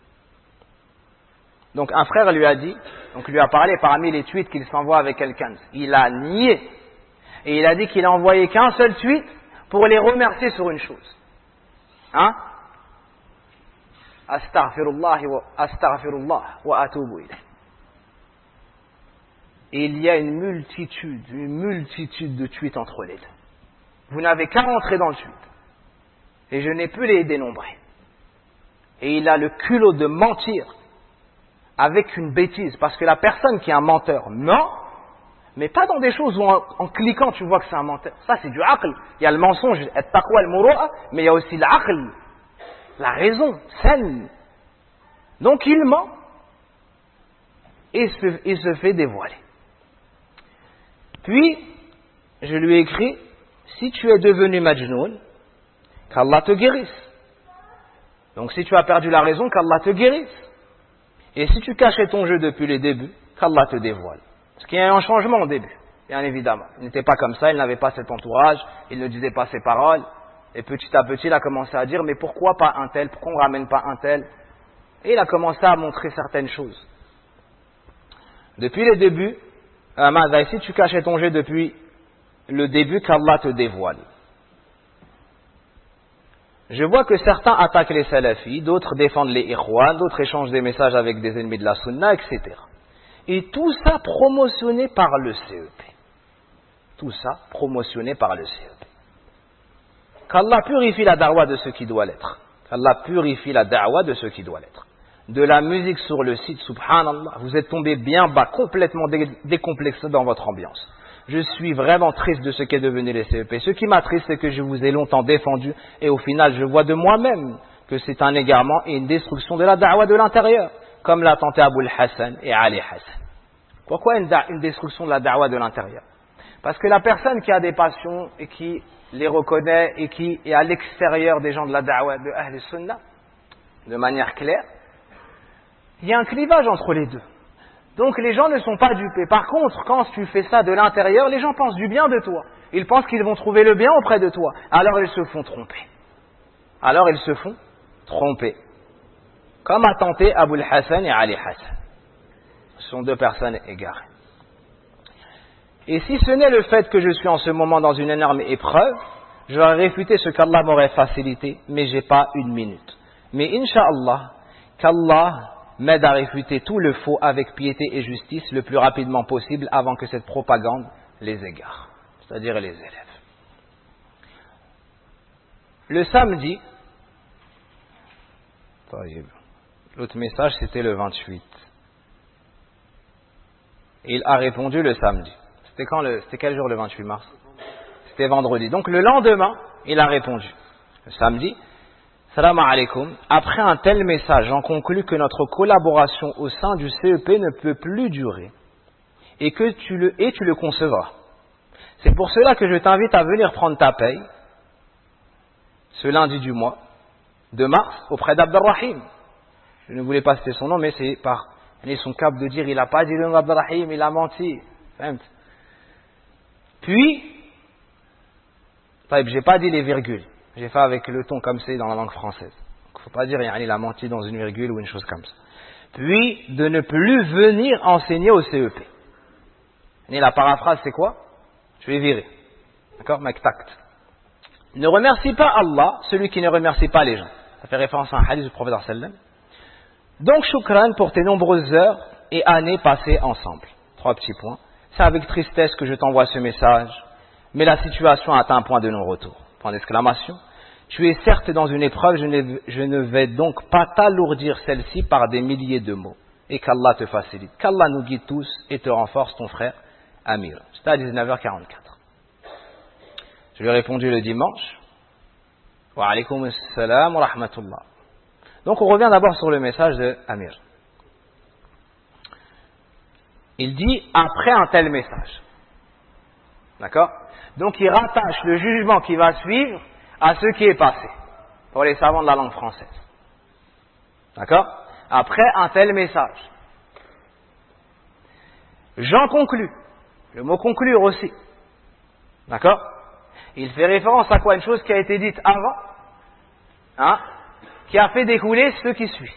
Donc, un frère lui a dit, donc lui a parlé parmi les tweets qu'il s'envoie avec quelqu'un. Il a nié. Et il a dit qu'il a envoyé qu'un seul tweet pour les remercier sur une chose. Hein? Astaghfirullah wa astaghfirullah wa atubu ilayh. Et il y a une multitude, une multitude de tweets entre les deux. Vous n'avez qu'à rentrer dans le tweet. Et je n'ai pu les dénombrer. Et il a le culot de mentir avec une bêtise. Parce que la personne qui est un menteur ment, mais pas dans des choses où en, en cliquant tu vois que c'est un menteur. Ça c'est du aql. Il y a le mensonge, at-taqwa al-muru'a, mais il y a aussi l'aql, la raison saine. Donc il ment et il se, il se fait dévoiler. Puis, je lui ai écrit, si tu es devenu majnoun, qu'Allah te guérisse. Donc si tu as perdu la raison, qu'Allah te guérisse. Et si tu cachais ton jeu depuis le début, qu'Allah te dévoile. Parce qu'il y a eu un changement au début, bien évidemment. Il n'était pas comme ça, il n'avait pas cet entourage, il ne disait pas ses paroles. Et petit à petit, il a commencé à dire, mais pourquoi pas un tel, pourquoi on ne ramène pas un tel? Et il a commencé à montrer certaines choses. Depuis le début, euh, si tu cachais ton jeu depuis le début, qu'Allah te dévoile. Je vois que certains attaquent les salafis, d'autres défendent les ikhwan, d'autres échangent des messages avec des ennemis de la sunna, et cetera. Et tout ça promotionné par le C E P. Tout ça promotionné par le C E P. Qu'Allah purifie la da'wa de ce qui doit l'être. Qu'Allah purifie la da'wa de ce qui doit l'être. De la musique sur le site, subhanallah, vous êtes tombé bien bas, complètement dé décomplexé dans votre ambiance. Je suis vraiment triste de ce qu'est devenu les C E P. Ce qui m'attriste, c'est que je vous ai longtemps défendu et au final, je vois de moi-même que c'est un égarement et une destruction de la da'wa de l'intérieur, comme l'a tenté Abul Hassan et Ali Hassan. Pourquoi une, une destruction de la da'wa de l'intérieur? Parce que la personne qui a des passions et qui les reconnaît et qui est à l'extérieur des gens de la da'wa de Ahl Sunnah, de manière claire, il y a un clivage entre les deux. Donc les gens ne sont pas dupés. Par contre, quand tu fais ça de l'intérieur, les gens pensent du bien de toi. Ils pensent qu'ils vont trouver le bien auprès de toi. Alors ils se font tromper. Alors ils se font tromper. Comme a tenté Abul Hassan et Ali Hassan. Ce sont deux personnes égarées. Et si ce n'est le fait que je suis en ce moment dans une énorme épreuve, j'aurais réfuté ce qu'Allah m'aurait facilité, mais j'ai pas une minute. Mais Inch'Allah, qu'Allah m'aide à réfuter tout le faux avec piété et justice le plus rapidement possible avant que cette propagande les égare, c'est-à-dire les élèves. Le samedi, l'autre message c'était le vingt-huit. Il a répondu le samedi. C'était quand le, c'était quel jour le vingt-huit mars? C'était vendredi. Donc le lendemain, il a répondu. Le samedi, salam alaikum. Après un tel message, j'en conclus que notre collaboration au sein du C E P ne peut plus durer et que tu le, et tu le concevras. C'est pour cela que je t'invite à venir prendre ta paye ce lundi du mois de mars auprès d'Abdelrahim. Je ne voulais pas citer son nom, mais c'est par son cap de dire il n'a pas dit le nom d'Abdelrahim, il a menti. Puis, j'ai pas dit les virgules. J'ai fait avec le ton comme c'est dans la langue française. Il ne faut pas dire il a menti dans une virgule ou une chose comme ça. Puis, de ne plus venir enseigner au C E P. Et la paraphrase, c'est quoi? Je vais virer. D'accord? Mec tact. Ne remercie pas Allah, celui qui ne remercie pas les gens. Ça fait référence à un hadith du prophète sallam. Donc, shukran pour tes nombreuses heures et années passées ensemble. Trois petits points. C'est avec tristesse que je t'envoie ce message, mais la situation a atteint un point de non-retour. Point d'exclamation. Tu es certes dans une épreuve, je ne, je ne vais donc pas t'alourdir celle-ci par des milliers de mots. Et qu'Allah te facilite. Qu'Allah nous guide tous et te renforce, ton frère Amir. C'était à dix-neuf heures quarante-quatre. Je lui ai répondu le dimanche. Wa alaykoum assalam wa rahmatullah. Donc on revient d'abord sur le message de Amir. Il dit après un tel message. D'accord? Donc il rattache le jugement qui va suivre à ce qui est passé. Pour les savants de la langue française. D'accord? Après un tel message. J'en conclus. Le mot conclure aussi. D'accord? Il fait référence à quoi? Une chose qui a été dite avant. Hein? Qui a fait découler ce qui suit.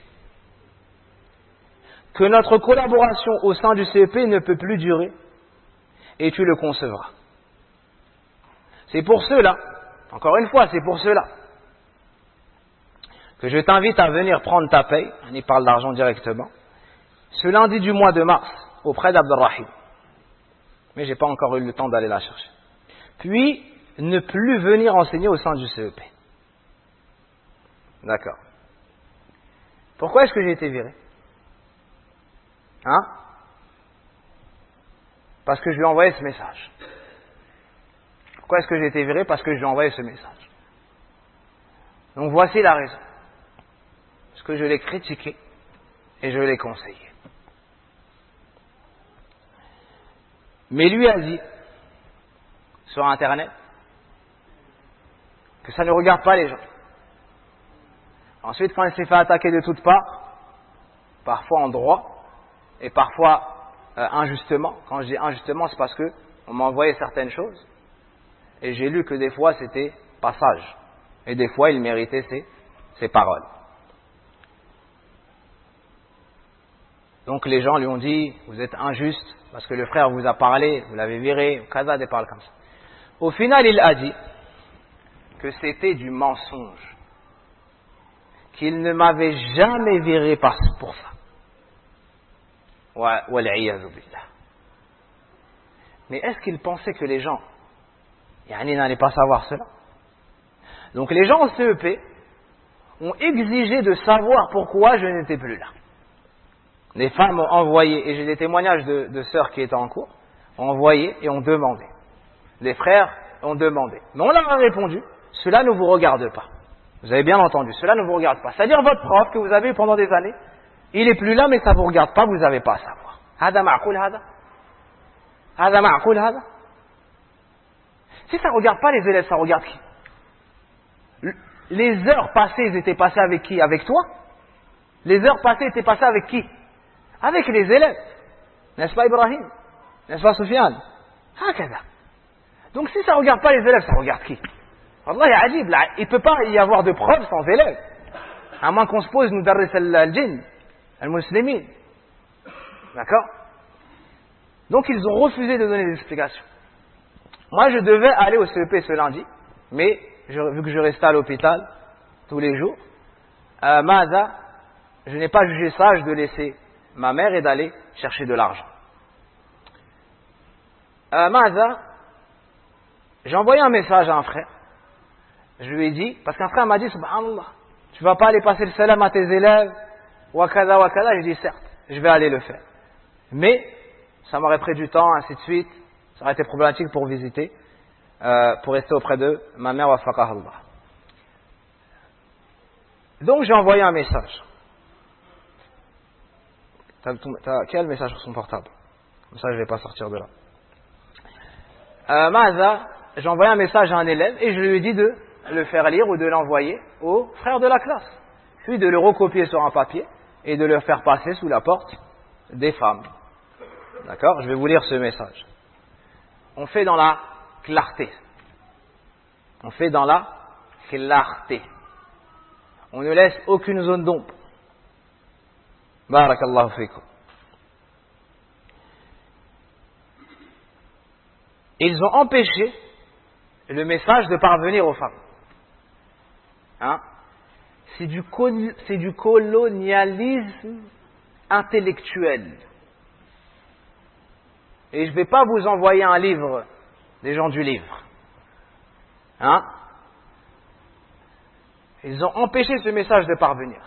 Que notre collaboration au sein du C E P ne peut plus durer, et tu le concevras. C'est pour cela, encore une fois, c'est pour cela, que je t'invite à venir prendre ta paye, on y parle d'argent directement, ce lundi du mois de mars, auprès d'Abdelrahim. Mais j'ai pas encore eu le temps d'aller la chercher. Puis, ne plus venir enseigner au sein du C E P. D'accord. Pourquoi est-ce que j'ai été viré? Hein? Parce que je lui ai envoyé ce message. Pourquoi est-ce que j'ai été viré? Parce que je lui ai envoyé ce message. Donc voici la raison. Parce que je l'ai critiqué et je l'ai conseillé. Mais lui a dit sur Internet que ça ne regarde pas les gens. Ensuite, quand il s'est fait attaquer de toutes parts, parfois en droit, et parfois euh, injustement. Quand je dis injustement, c'est parce que on m'a envoyé certaines choses et j'ai lu que des fois c'était pas sage et des fois il méritait ses, ses paroles. Donc les gens lui ont dit vous êtes injuste parce que le frère vous a parlé, vous l'avez viré, kaza, des paroles comme ça. Au final, il a dit que c'était du mensonge, qu'il ne m'avait jamais viré pour ça. Mais est-ce qu'il pensait que les gens n'allaient pas savoir cela? Donc les gens au C E P ont exigé de savoir pourquoi je n'étais plus là. Les femmes ont envoyé, et j'ai des témoignages de, de sœurs qui étaient en cours, ont envoyé et ont demandé. Les frères ont demandé. Mais on leur a répondu, cela ne vous regarde pas. Vous avez bien entendu, cela ne vous regarde pas. C'est-à-dire votre prof que vous avez eu pendant des années, il est plus là, mais ça ne vous regarde pas, vous n'avez pas à savoir. Hada ma'koul hada. Hada ma'koul hada. Si ça ne regarde pas les élèves, ça regarde qui? Les heures passées, ils étaient passées avec qui? Avec toi? Les heures passées étaient passées avec qui? Avec les élèves. N'est-ce pas Ibrahim? N'est-ce pas Soufiane? Hakada. Donc si ça ne regarde pas les élèves, ça regarde qui? Wallahi ajib, il ne peut pas y avoir de preuves sans élèves. À moins qu'on se pose, nous darris al-jinn, al-muslimin. D'accord? Donc ils ont refusé de donner des explications. Moi je devais aller au C E P ce lundi, mais je, vu que je restais à l'hôpital tous les jours, euh, Maza, je n'ai pas jugé sage de laisser ma mère et d'aller chercher de l'argent. Euh, Maza, j'ai envoyé un message à un frère. Je lui ai dit, parce qu'un frère m'a dit, subhanallah, tu vas pas aller passer le salam à tes élèves, wakada, wakada. J'ai dit, certes, je vais aller le faire. Mais, ça m'aurait pris du temps, ainsi de suite. Ça aurait été problématique pour visiter, euh, pour rester auprès d'eux, ma mère, wafaqah Allah. Donc, j'ai envoyé un message. T'as, t'as, quel message sur son portable? Comme ça, je ne vais pas sortir de là. Euh, Maza, j'ai envoyé un message à un élève et je lui ai dit de le faire lire ou de l'envoyer au frère de la classe. Puis de le recopier sur un papier et de le faire passer sous la porte des femmes. D'accord? Je vais vous lire ce message. On fait dans la clarté. On fait dans la clarté. On ne laisse aucune zone d'ombre. Barakallahu fikum. Ils ont empêché le message de parvenir aux femmes. Hein? C'est du, c'est du colonialisme intellectuel. Et je ne vais pas vous envoyer un livre des gens du livre. Hein? Ils ont empêché ce message de parvenir.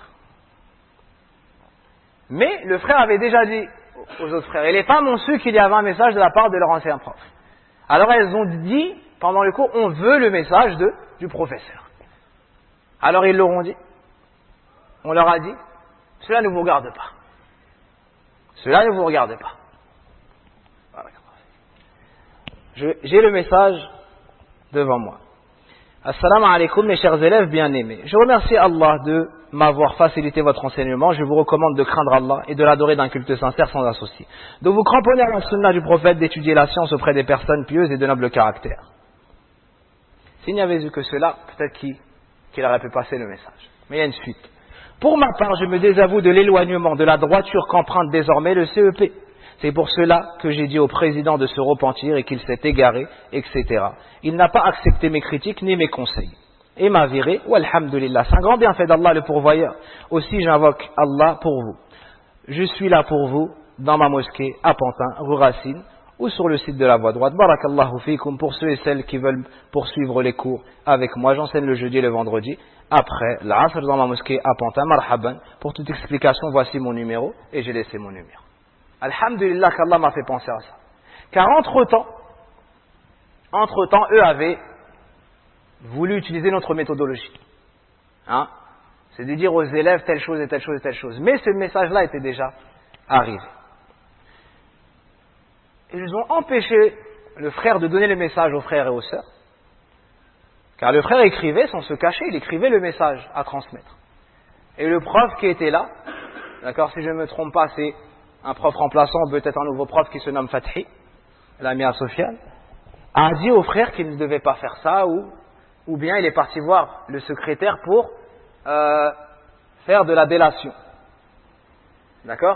Mais le frère avait déjà dit aux autres frères, et les femmes ont su qu'il y avait un message de la part de leur ancien prof. Alors elles ont dit, pendant le cours, on veut le message de, du professeur. Alors ils leur ont dit, on leur a dit, cela ne vous regarde pas. Cela ne vous regarde pas. Je, j'ai le message devant moi. Assalamu alaikum mes chers élèves bien-aimés. Je remercie Allah de m'avoir facilité votre enseignement. Je vous recommande de craindre Allah et de l'adorer d'un culte sincère sans associé. De vous cramponner à la sunna du prophète, d'étudier la science auprès des personnes pieuses et de noble caractère. S'il n'y avait eu que cela, peut-être qu'il, qu'il aurait pu passer le message. Mais il y a une suite. Pour ma part, je me désavoue de l'éloignement, de la droiture qu'emprunte désormais le C E P. C'est pour cela que j'ai dit au président de se repentir et qu'il s'est égaré, et cetera. Il n'a pas accepté mes critiques ni mes conseils. Et m'a viré, walhamdulillah. C'est un grand bienfait d'Allah le pourvoyeur. Aussi j'invoque Allah pour vous. Je suis là pour vous, dans ma mosquée, à Pantin, rue Racine, ou sur le site de la Voie droite. Barakallahu fikum pour ceux et celles qui veulent poursuivre les cours avec moi. J'enseigne le jeudi et le vendredi. Après l'Asr dans ma mosquée à Pantin, marhaban. Pour toute explication, voici mon numéro, et j'ai laissé mon numéro. Alhamdulillah qu'Allah m'a fait penser à ça. Car entre-temps, entre-temps, eux avaient voulu utiliser notre méthodologie. Hein? C'est de dire aux élèves telle chose et telle chose et telle chose. Mais ce message-là était déjà arrivé. Ils ont empêché le frère de donner le message aux frères et aux sœurs. Car le frère écrivait sans se cacher, il écrivait le message à transmettre. Et le prof qui était là, d'accord, si je ne me trompe pas, c'est un prof remplaçant, peut-être un nouveau prof qui se nomme Fathi, l'ami à Sofiane, a dit au frère qu'il ne devait pas faire ça, ou, ou bien il est parti voir le secrétaire pour euh, faire de la délation. D'accord?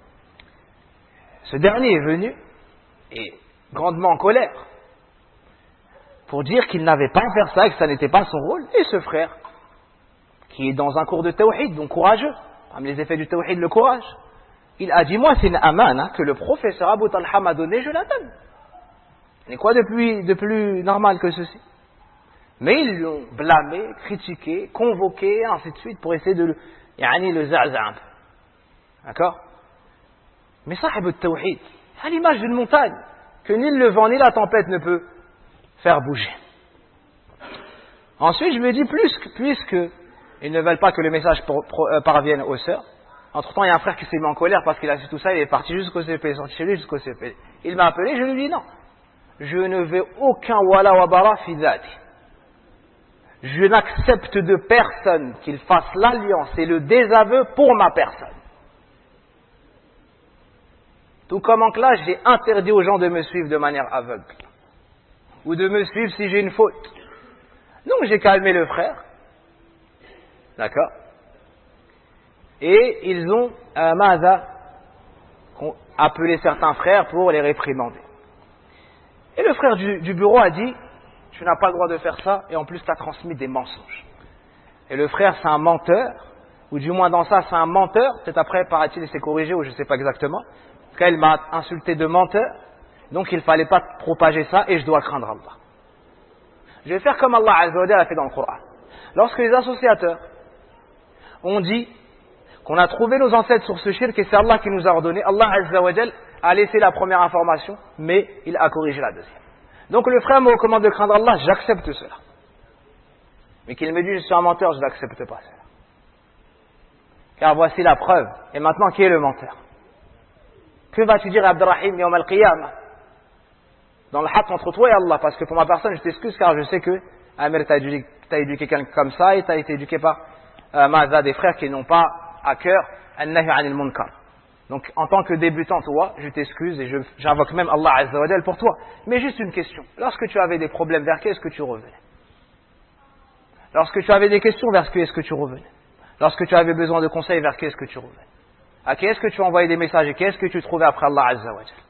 Ce dernier est venu, et grandement en colère, pour dire qu'il n'avait pas à faire ça, et que ça n'était pas son rôle. Et ce frère, qui est dans un cours de tawhid, donc courageux, parmi les effets du tawhid, le courage, il a dit, moi c'est une amana que le professeur Abu Talha m'a donné, je la donne. Et quoi de plus, de plus normal que ceci? Mais ils l'ont blâmé, critiqué, convoqué, ainsi de suite, pour essayer de le, yani le za'za'am. D'accord? Mais sahib al-tawhid, à l'image d'une montagne, que ni le vent ni la tempête ne peut faire bouger. Ensuite, je me dis, plus, puisque ils ne veulent pas que le message pour, pour, euh, parvienne aux sœurs, entre-temps, il y a un frère qui s'est mis en colère parce qu'il a su tout ça, il est parti jusqu'au C P, il est sorti chez lui jusqu'au C P. Il m'a appelé, je lui ai dit non. Je ne veux aucun wala wa bara fi dhati. je n'accepte de personne qu'il fasse l'alliance et le désaveu pour ma personne. Tout comme en classe, j'ai interdit aux gens de me suivre de manière aveugle. Ou de me suivre si j'ai une faute. Donc j'ai calmé le frère. D'accord. Et ils ont euh, Maza appelé certains frères pour les réprimander. Et le frère du, du bureau a dit, tu n'as pas le droit de faire ça, et en plus tu as transmis des mensonges. Et le frère c'est un menteur, ou du moins dans ça c'est un menteur, peut-être après paraît-il il s'est corrigé, ou je ne sais pas exactement. En tout cas il m'a insulté de menteur, donc il ne fallait pas propager ça, et je dois craindre Allah. Je vais faire comme Allah Azza wa Jalla a fait dans le Coran. Lorsque les associateurs ont dit qu'on a trouvé nos ancêtres sur ce shirk et c'est Allah qui nous a ordonné, Allah Azza wa Jalla a laissé la première information, mais il a corrigé la deuxième. Donc le frère me recommande de craindre Allah, j'accepte cela. Mais qu'il me dise je suis un menteur, je n'accepte pas cela. Car voici la preuve. Et maintenant, qui est le menteur? Que vas-tu dire à Abdurrahim Yawm al-Qiyamah? Dans le haq entre toi et Allah, parce que pour ma personne, je t'excuse car je sais que Amir t'a éduqué, t'as éduqué quelqu'un comme ça et t'as été éduqué par euh, Maza, des frères qui n'ont pas à cœur an-nahy anil munkar. Donc en tant que débutant, toi, je t'excuse et je, j'invoque même Allah Azza wa Jal pour toi. Mais juste une question. Lorsque tu avais des problèmes, vers qui est-ce que tu revenais? Lorsque tu avais des questions, vers qui est-ce que tu revenais? Lorsque tu avais besoin de conseils, vers qui est-ce que tu revenais? À qui est-ce que tu envoyais des messages et qu'est-ce que tu trouvais après Allah Azza wa Jal?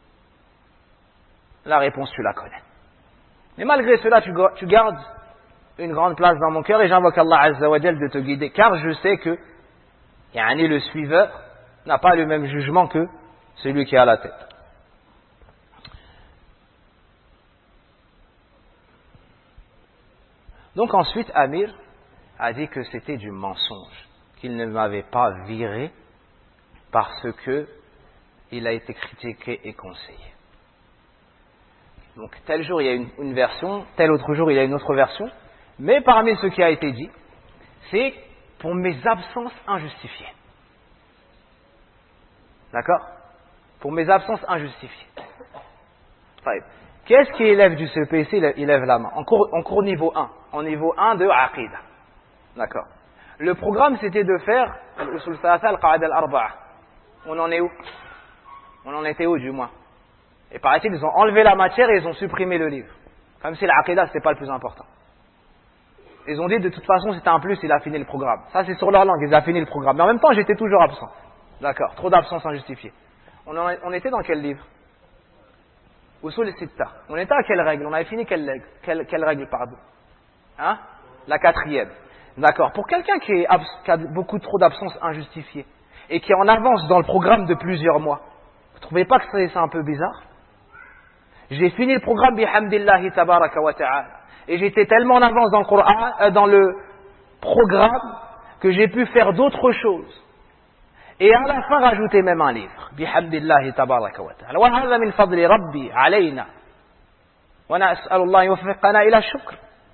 La réponse, tu la connais. Mais malgré cela, tu, tu gardes une grande place dans mon cœur et j'invoque Allah Azza wa Jal de te guider, car je sais que yani, le suiveur n'a pas le même jugement que celui qui est à la tête. Donc ensuite, Amir a dit que c'était du mensonge, qu'il ne m'avait pas viré parce que il a été critiqué et conseillé. Donc tel jour il y a une, une version, tel autre jour il y a une autre version, mais parmi ce qui a été dit, c'est pour mes absences injustifiées. D'accord? Pour mes absences injustifiées. Enfin, qu'est-ce qui élève du C E P ici? Il lève la main. En cours, en cours niveau un. En niveau un de Aqida. D'accord. Le programme c'était de faire Al-Usul Thalatha Al-Qa'ida Al-Arba'a. On en est où? On en était où du moins? Et paraît-il, ils ont enlevé la matière et ils ont supprimé le livre. Comme si l'Aqida c'était pas le plus important. Ils ont dit de toute façon c'était un plus, il a fini le programme. Ça c'est sur leur langue, il a fini le programme. Mais en même temps j'étais toujours absent. D'accord, trop d'absence injustifiée. On, en, on était dans quel livre? Usul Sitta. On était à quelle règle? On avait fini quelle règle? Quelle, quelle règle, pardon? Hein? La quatrième. D'accord. Pour quelqu'un qui, qui a beaucoup trop d'absence injustifiée et qui est en avance dans le programme de plusieurs mois, vous ne trouvez pas que c'est un peu bizarre? J'ai fini le programme bihamdillahi tabaraka wa ta'ala et j'étais tellement en avance dans le Coran, euh, dans le programme que j'ai pu faire d'autres choses. Et à la fin, rajouter même un livre. Bihamdillahi tabaraka wa ta'ala. Wa hadha min fadli rabbi alayna. Wa nas'alu Allah yuwaffiqana ila shukr.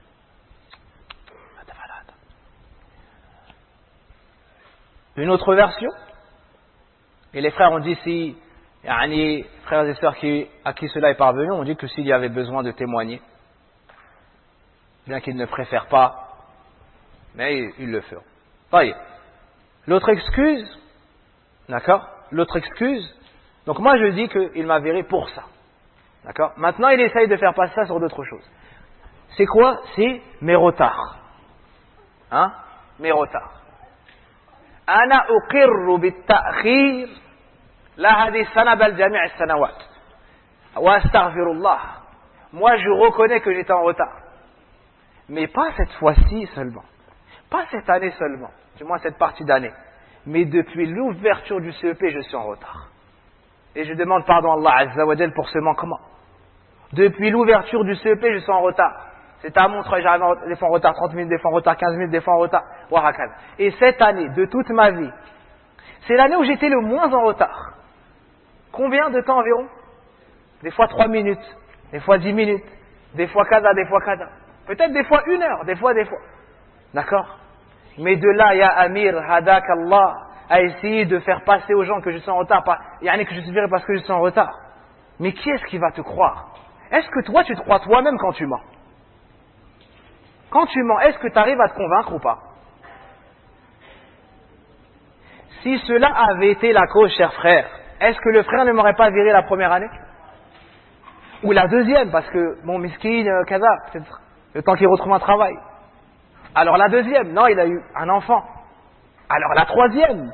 Une autre version. Et les frères ont dit si, yani, frères et sœurs qui, à qui cela est parvenu, ont dit que s'il y avait besoin de témoigner, bien qu'ils ne préfèrent pas, mais ils, ils le feront. Voyez. L'autre excuse, d'accord? L'autre excuse. Donc moi je dis qu'il m'a viré pour ça. D'accord? Maintenant il essaye de faire passer ça sur d'autres choses. C'est quoi? C'est mes retards. Hein? Mes retards. Ana uqirru bit-ta'khir la hadhihi sana bal jami' as-sanawat. Wa astaghfirullah. Moi je reconnais que j'étais en retard. Mais pas cette fois-ci seulement. Pas cette année seulement. Du moins cette partie d'année. Mais depuis l'ouverture du C E P, je suis en retard. Et je demande pardon à Allah Azza wa Jal pour ce manquement. Depuis l'ouverture du C E P, je suis en retard. C'est à Montreuil, j'arrive des fois en retard trente minutes, des fois en retard quinze minutes, des fois en retard. Et cette année, de toute ma vie, c'est l'année où j'étais le moins en retard. Combien de temps environ? Des fois trois minutes, des fois dix minutes, des fois kada, des fois kada. Peut-être des fois une heure, des fois, des fois. D'accord? Mais de là, ya Amir, hadak Allah, à essayer de faire passer aux gens que je suis en retard, pas, yani que je suis viré parce que je suis en retard. Mais qui est-ce qui va te croire? Est-ce que toi, tu te crois toi-même quand tu mens? Quand tu mens, est-ce que tu arrives à te convaincre ou pas? Si cela avait été la cause, cher frère, est-ce que le frère ne m'aurait pas viré la première année? Ou la deuxième, parce que mon miskin, euh, kaza, peut-être, le temps qu'il retrouve un travail. Alors la deuxième, non, il a eu un enfant. Alors la troisième.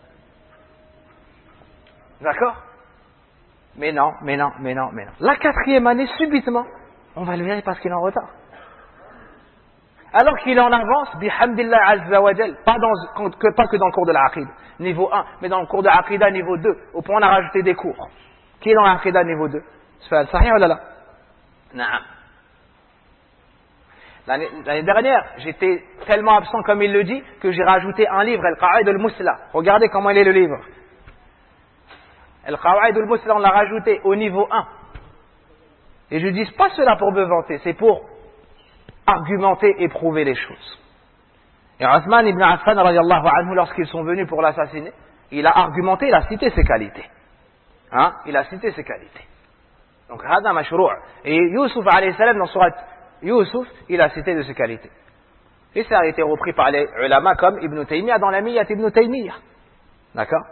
D'accord? Mais non, mais non, mais non, mais non. La quatrième année, subitement, on va le virer parce qu'il est en retard. Alors qu'il est en avance, bihamdillah azza wa jal, pas, dans, que, pas que dans le cours de la aqida, niveau un, mais dans le cours de l'aqida niveau deux, au point on a rajouté des cours. Qui est dans l'aqida niveau deux? C'est sahih ou là là? Naam. L'année, l'année dernière, j'étais tellement absent comme il le dit, que j'ai rajouté un livre, Al-Qa'id al-Musla. Regardez comment il est le livre. Al-Qa'id al-Musla, on l'a rajouté au niveau un. Et je ne dis pas cela pour me vanter, c'est pour argumenter et prouver les choses. Et Othman ibn Affan, radiallahu anhu, lorsqu'ils sont venus pour l'assassiner, il a argumenté, il a cité ses qualités. Hein? Il a cité ses qualités. Donc, hada mashrou'. Et Youssouf, alayhi salam, dans surat Youssouf, il a cité de ses qualités. Et ça a été repris par les ulama comme Ibn Taymiyyah dans la Miyat Ibn Taymiyyah. D'accord?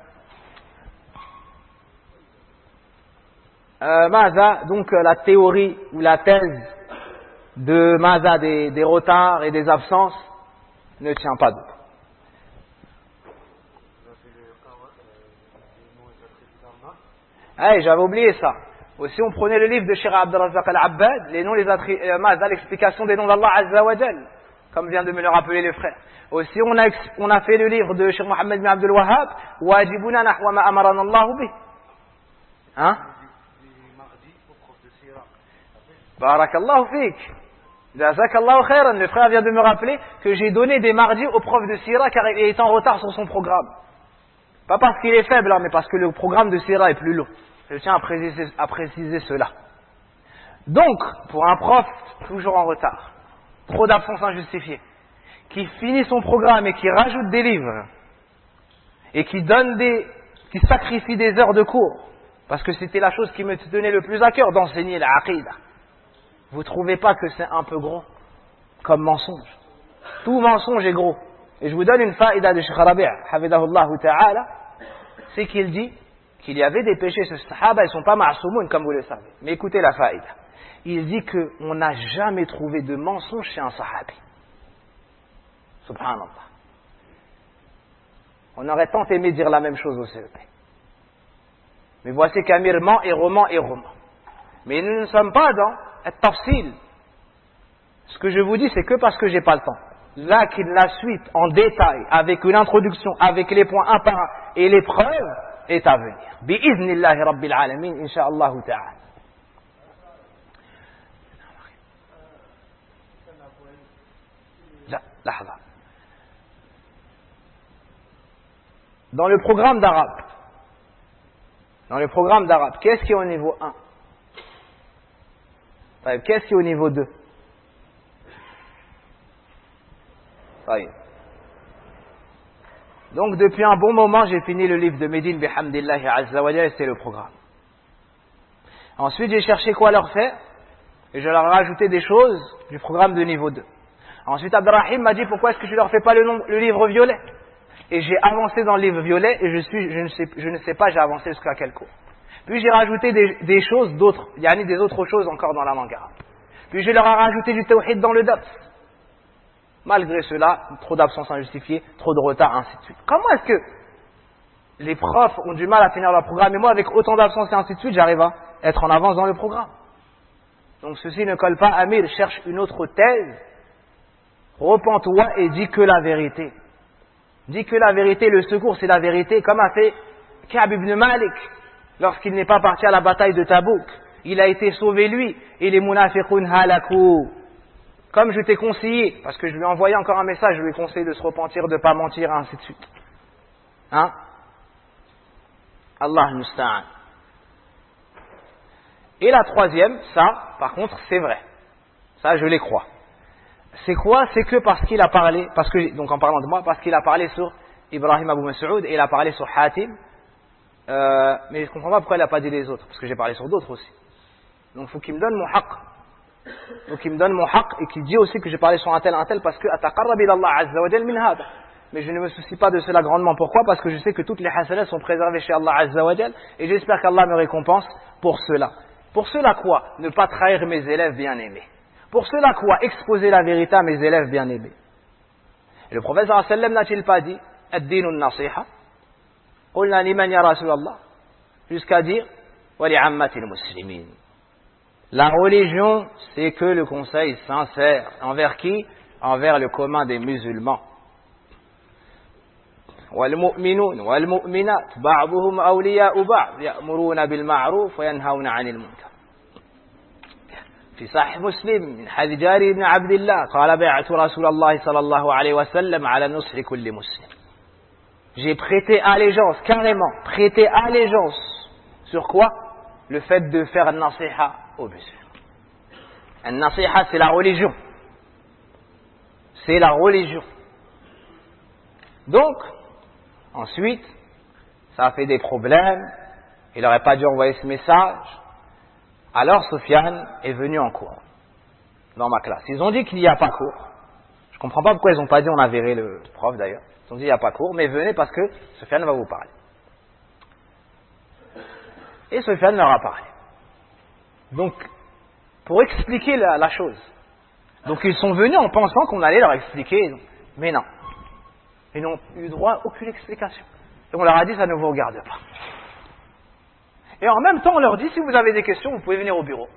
Euh, Maza, donc la théorie ou la thèse de Maza des, des retards et des absences ne tient pas debout. Ah, j'avais oublié ça. Aussi, on prenait le livre de Cheikh Abd al-Razzaq al-Abbad, les noms, les attributs, euh, Maza, l'explication des noms d'Allah Azza wa Jal, comme vient de me le rappeler les frères. Aussi, on a, on a fait le livre de Cheikh Mohammed bin Abdul Wahhab, Wajibuna nahwa ma amarana Allahu bih. Hein? Barakallahu fik. Jazakallahu khairan. Le frère vient de me rappeler que j'ai donné des mardis au prof de Sira car il est en retard sur son programme. Pas parce qu'il est faible, mais parce que le programme de Sira est plus long. Je tiens à préciser, à préciser cela. Donc, pour un prof toujours en retard, trop d'absence injustifiée, qui finit son programme et qui rajoute des livres, et qui donne des, qui sacrifie des heures de cours, parce que c'était la chose qui me tenait le plus à cœur d'enseigner la aqida. Vous trouvez pas que c'est un peu gros comme mensonge? Tout mensonge est gros. Et je vous donne une faïda de Cheikh Rabi', hafidahullahu ta'ala, c'est qu'il dit qu'il y avait des péchés, ces sahaba, ils ne sont pas ma'asoumoun comme vous le savez. Mais écoutez la faïda. Il dit qu'on n'a jamais trouvé de mensonge chez un sahabi. Subhanallah. On aurait tant aimé dire la même chose au C E P. Mais voici qu'Amir ment et roman et roman. Mais nous ne sommes pas dans le tafsil. Ce que je vous dis, c'est que parce que j'ai pas le temps. Là, qu'il la suite en détail, avec une introduction, avec les points un par un et les preuves, est à venir. Bi'iznillahi rabbil alamin, insha'Allah ta'ala. Lahza. Dans le programme d'arabe, dans le programme d'arabe, qu'est-ce qui est au niveau un? Qu'est-ce qui est au niveau deux? Donc depuis un bon moment, j'ai fini le livre de Médine bihamdillahi azza wa jalla, c'est le programme. Ensuite, j'ai cherché quoi leur faire, et je leur ai rajouté des choses du programme de niveau deux. Ensuite, Abdelrahim m'a dit pourquoi est-ce que je leur fais pas le, nom, le livre violet? Et j'ai avancé dans le livre violet, et je, suis, je, ne, sais, je ne sais pas, j'ai avancé jusqu'à quel cours. Puis j'ai rajouté des, des choses d'autres, il y a des autres choses encore dans la langue arabe. Puis je leur ai rajouté du tawhid dans le dars. Malgré cela, trop d'absence injustifiée, trop de retard, ainsi de suite. Comment est-ce que les profs ont du mal à finir leur programme, et moi avec autant d'absence et ainsi de suite, j'arrive à être en avance dans le programme? Donc ceci ne colle pas. Amir cherche une autre thèse. Repens-toi et dis que la vérité. Dis que la vérité, le secours c'est la vérité, comme a fait Ka'b ibn Malik lorsqu'il n'est pas parti à la bataille de Tabouk. Il a été sauvé lui, et les munafiqun halakou. Comme je t'ai conseillé, parce que je lui ai envoyé encore un message, je lui ai conseillé de se repentir, de ne pas mentir, ainsi de suite. Hein? Allah musta'an. Et la troisième, ça, par contre, c'est vrai. Ça, je les crois. C'est quoi? C'est que parce qu'il a parlé, parce que, donc en parlant de moi, parce qu'il a parlé sur Ibrahim Abu Mas'ud et il a parlé sur Hatim, euh, mais je ne comprends pas pourquoi il n'a pas dit les autres, parce que j'ai parlé sur d'autres aussi. Donc il faut qu'il me donne mon haqq. donc il me donne mon haqq et qui dit aussi que j'ai parlé sur un tel, un tel, parce que ataqarrab ila Allah azza wa jal min hada. Mais je ne me soucie pas de cela grandement. Pourquoi? Parce que je sais que toutes les hasanats sont préservées chez Allah azza wa jal et j'espère qu'Allah me récompense pour cela. Pour cela quoi? Ne pas trahir mes élèves bien-aimés. Pour cela quoi? Exposer la vérité à mes élèves bien-aimés. Et le prophète sallallahu alayhi wa sallam n'a-t-il pas dit ad-dinu an-nasiha? Qulna liman ya Rasulallah, jusqu'à dire wa li'ammatil muslimin. La religion, c'est que le conseil sincère. Envers qui? Envers le commun des musulmans. والمؤمنون والمؤمنات بعضهم أولياء بعض يأمرون بالمعروف وينهون عن المنكر. في صحيح مسلم من حديث جابر بن عبد الله قال بايعت رسول الله صلى الله عليه وسلم على نصح كل مسلم. J'ai prêté allégeance, carrément, prêté allégeance. Sur quoi? Le fait de faire un nasiha aux musulmans. Un nasiha, c'est la religion. C'est la religion. Donc, ensuite, ça a fait des problèmes. Il n'aurait pas dû envoyer ce message. Alors, Sofiane est venu en cours, dans ma classe. Ils ont dit qu'il n'y a pas cours. Je ne comprends pas pourquoi ils n'ont pas dit, on a verré le prof d'ailleurs. Ils ont dit il n'y a pas cours, mais venez parce que Sofiane va vous parler. Et Sofiane leur a parlé. Donc, pour expliquer la, la chose. Donc, ils sont venus en pensant qu'on allait leur expliquer. Mais non. Ils n'ont eu droit à aucune explication. Et on leur a dit, ça ne vous regarde pas. Et en même temps, on leur dit, si vous avez des questions, vous pouvez venir au bureau.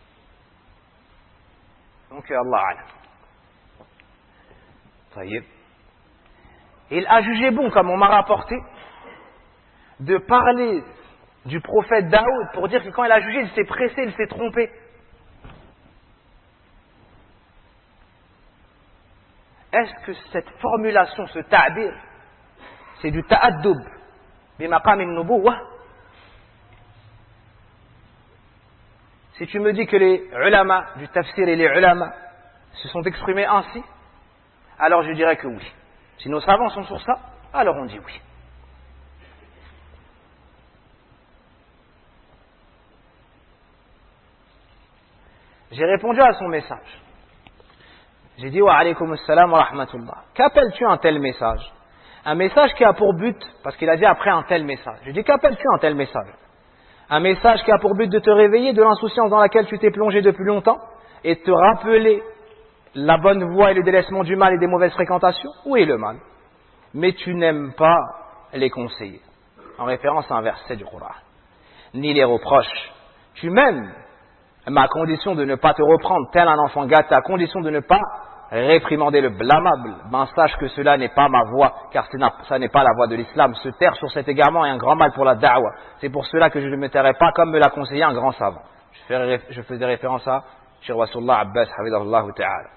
Donc, Allah alam. Ça y est. Il a jugé bon, comme on m'a rapporté, de parler du prophète Daoud pour dire que quand il a jugé, il s'est pressé, il s'est trompé. Est-ce que cette formulation, ce ta'bir, c'est du ta'addub bimaqam an-nubuwwah? Si tu me dis que les ulama du tafsir et les ulama se sont exprimés ainsi, alors je dirais que oui. Si nos savants sont sur ça, alors on dit oui. J'ai répondu à son message. J'ai dit wa alaykum assalam wa rahmatullah. Qu'appelles-tu un tel message? Un message qui a pour but, parce qu'il a dit après un tel message. Je dis qu'appelles-tu un tel message? Un message qui a pour but de te réveiller de l'insouciance dans laquelle tu t'es plongé depuis longtemps et te rappeler la bonne voie et le délaissement du mal et des mauvaises fréquentations? Où est le mal? Mais tu n'aimes pas les conseiller. En référence à un verset du Coran. Ni les reproches. Tu m'aimes, mais à condition de ne pas te reprendre tel un enfant gâté, à condition de ne pas réprimander le blâmable. Ben sache que cela n'est pas ma voie, car ça n'est pas la voie de l'islam. Se taire sur cet égarement est un grand mal pour la da'wa. C'est pour cela que je ne me tairai pas comme me l'a conseillé un grand savant. Je faisais référence à Cheikh Rasulullah Abbas Hafidahullah Ta'ala.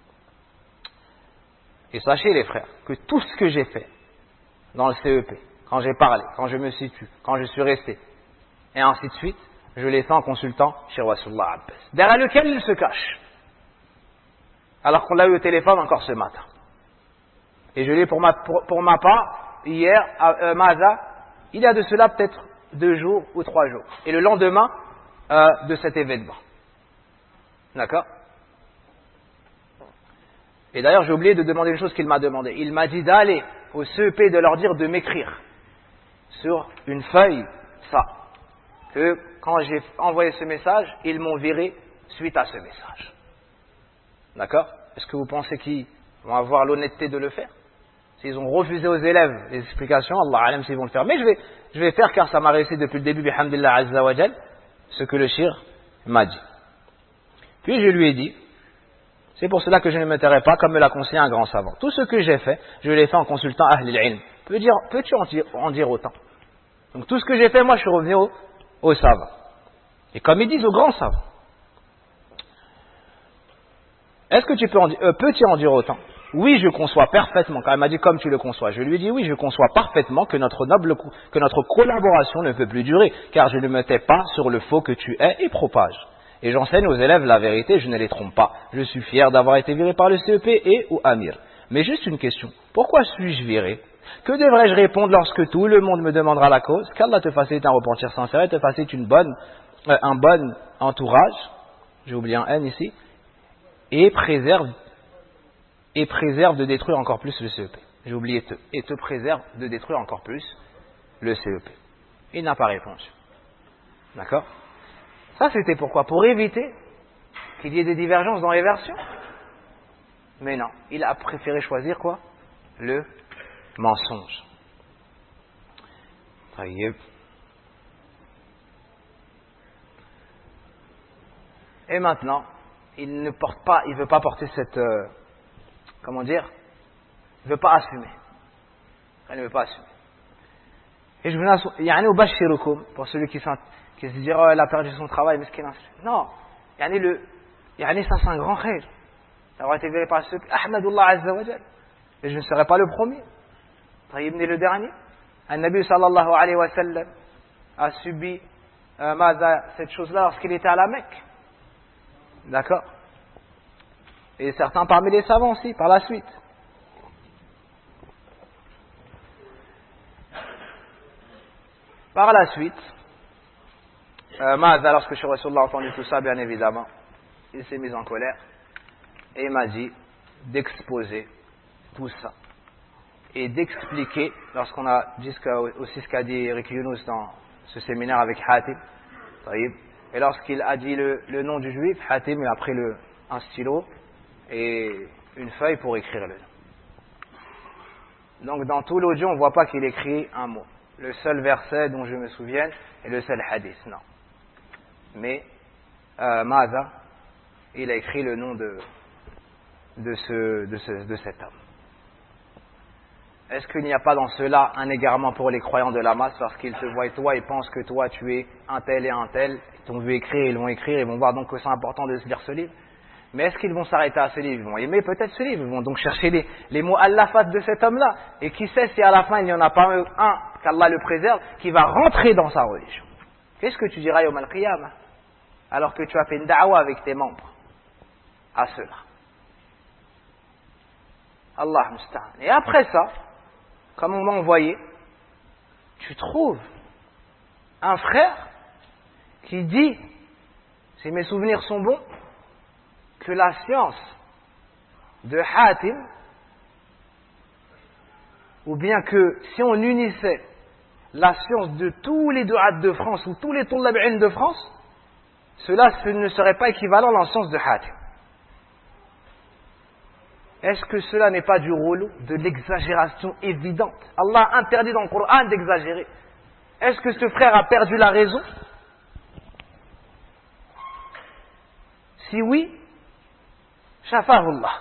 Et sachez les frères, que tout ce que j'ai fait dans le C E P, quand j'ai parlé, quand je me situe, quand je suis resté, et ainsi de suite, je l'ai fait en consultant Cheikh Rasulullah Abbas, derrière lequel il se cache. Alors qu'on l'a eu au téléphone encore ce matin. Et je l'ai pour ma, pour, pour ma part, hier, à euh, Maza, il y a de cela peut-être deux jours ou trois jours. Et le lendemain euh, de cet événement. D'accord? Et d'ailleurs, j'ai oublié de demander une chose qu'il m'a demandé. Il m'a dit d'aller au C E P de leur dire de m'écrire sur une feuille ça. Que quand j'ai envoyé ce message, ils m'ont viré suite à ce message. D'accord? Est-ce que vous pensez qu'ils vont avoir l'honnêteté de le faire? S'ils ont refusé aux élèves les explications, Allah alam s'ils vont le faire. Mais je vais, je vais faire car ça m'a réussi depuis le début, bihamdillah azza wa jal, ce que le shir m'a dit. Puis je lui ai dit, c'est pour cela que je ne me tairai pas comme me l'a conseillé un grand savant. Tout ce que j'ai fait, je l'ai fait en consultant Ahl al-Ilm. Peux-tu en dire, en dire autant? Donc tout ce que j'ai fait, moi je suis revenu au, au savant. Et comme ils disent, au grand savant. Est-ce que tu peux en, euh, peux-tu en dire autant? Oui, je conçois parfaitement. Quand elle m'a dit comme tu le conçois, je lui ai dit oui, je conçois parfaitement que notre noble, que notre collaboration ne peut plus durer, car je ne me tais pas sur le faux que tu es et propage. Et j'enseigne aux élèves la vérité, je ne les trompe pas. Je suis fier d'avoir été viré par le C E P et ou Amir. Mais juste une question, pourquoi suis-je viré? Que devrais-je répondre lorsque tout le monde me demandera la cause? Qu'Allah te facilite un repentir sincère et te facilite une bonne, euh, un bon entourage. J'ai oublié un N ici. et préserve, et préserve de détruire encore plus le C E P. J'ai oublié te. Et te préserve de détruire encore plus le C E P. Il n'a pas répondu. D'accord? Ça, c'était pourquoi? Pour éviter qu'il y ait des divergences dans les versions. Mais non, il a préféré choisir quoi? Le mensonge. Taïeb. Et maintenant, il ne porte pas, il veut pas porter cette, euh, comment dire, il veut pas assumer. Il ne veut pas assumer. Et je vous annonce, yani ubashirukum, pour celui qui, qui se dit, oh, elle a perdu son travail, mais ce qu'il non, yani le, yani ça c'est un grand khayr. Ça aurait été vérifié par ceux, Ahmadullah Azza wa Jal. Et je ne serai pas le premier. Taïb n'est le dernier. Un Nabi sallallahu alayhi wa sallam a subi euh, maza, cette chose-là lorsqu'il était à la Mecque. D'accord? Et certains parmi les savants aussi, par la suite. Par la suite, euh, maza, lorsque Cheikh Rasulullah a entendu tout ça, bien évidemment, il s'est mis en colère et il m'a dit d'exposer tout ça et d'expliquer, lorsqu'on a dit ce qu'a, aussi ce qu'a dit Eric Younous dans ce séminaire avec Hatim, et lorsqu'il a dit le, le nom du juif, Hatim il a pris le, un stylo et une feuille pour écrire le nom. Donc dans tout l'audio, on ne voit pas qu'il écrit un mot. Le seul verset dont je me souviens est le seul hadith, non. Mais euh, Maza, il a écrit le nom de, de, ce, de, ce, de cet homme. Est-ce qu'il n'y a pas dans cela un égarement pour les croyants de la masse parce qu'ils te voient toi et pensent que toi tu es un tel et un tel, ils t'ont vu écrire, ils vont écrire, ils vont voir donc que c'est important de se lire ce livre. Mais est-ce qu'ils vont s'arrêter à ce livre? Ils vont aimer peut-être ce livre, ils vont donc chercher les, les mots allafat de cet homme-là. Et qui sait si à la fin il n'y en a pas un, qu'Allah le préserve, qui va rentrer dans sa religion. Qu'est-ce que tu diras Yawm al-Qiyamah alors que tu as fait une da'wa avec tes membres à cela? Allah musta'an. Et après ça, comme on m'a envoyé, tu trouves un frère qui dit, si mes souvenirs sont bons, que la science de Hatim, ou bien que si on unissait la science de tous les du'at de France ou tous les tullab'in de France, cela ce ne serait pas équivalent à la science de Hatim. Est-ce que cela n'est pas du rôle de l'exagération évidente? Allah interdit dans le Coran d'exagérer. Est-ce que ce frère a perdu la raison? Si oui, shafahullah.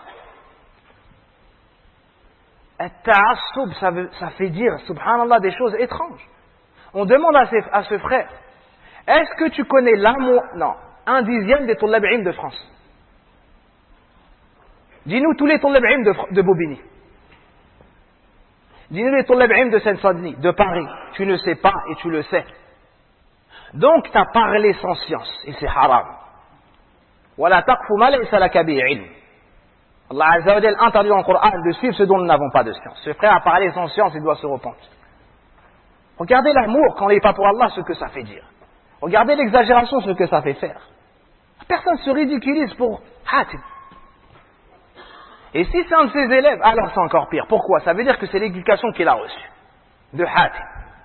At-ta'assub, ça, ça fait dire, subhanallah, des choses étranges. On demande à, ces, à ce frère, est-ce que tu connais l'amour, non, un dixième des tullab'in de France? Dis-nous tous les tullab'in de, de Bobigny. Dis-nous les tullab'in de Seine-Saint-Denis, de Paris. Tu ne sais pas et tu le sais. Donc tu as parlé sans science et c'est haram. Wala taqfu ma laysa laka bihi ilm. Allah Azza wa Jalla interdit dans le Coran de suivre ce dont nous n'avons pas de science. Ce frère a parlé sans science, il doit se repentir. Regardez l'amour quand il n'est pas pour Allah, ce que ça fait dire. Regardez l'exagération, ce que ça fait faire. Personne ne se ridiculise pour Hatim. Et si c'est un de ses élèves, alors c'est encore pire. Pourquoi? Ça veut dire que c'est l'éducation qu'il a reçue de Hatim.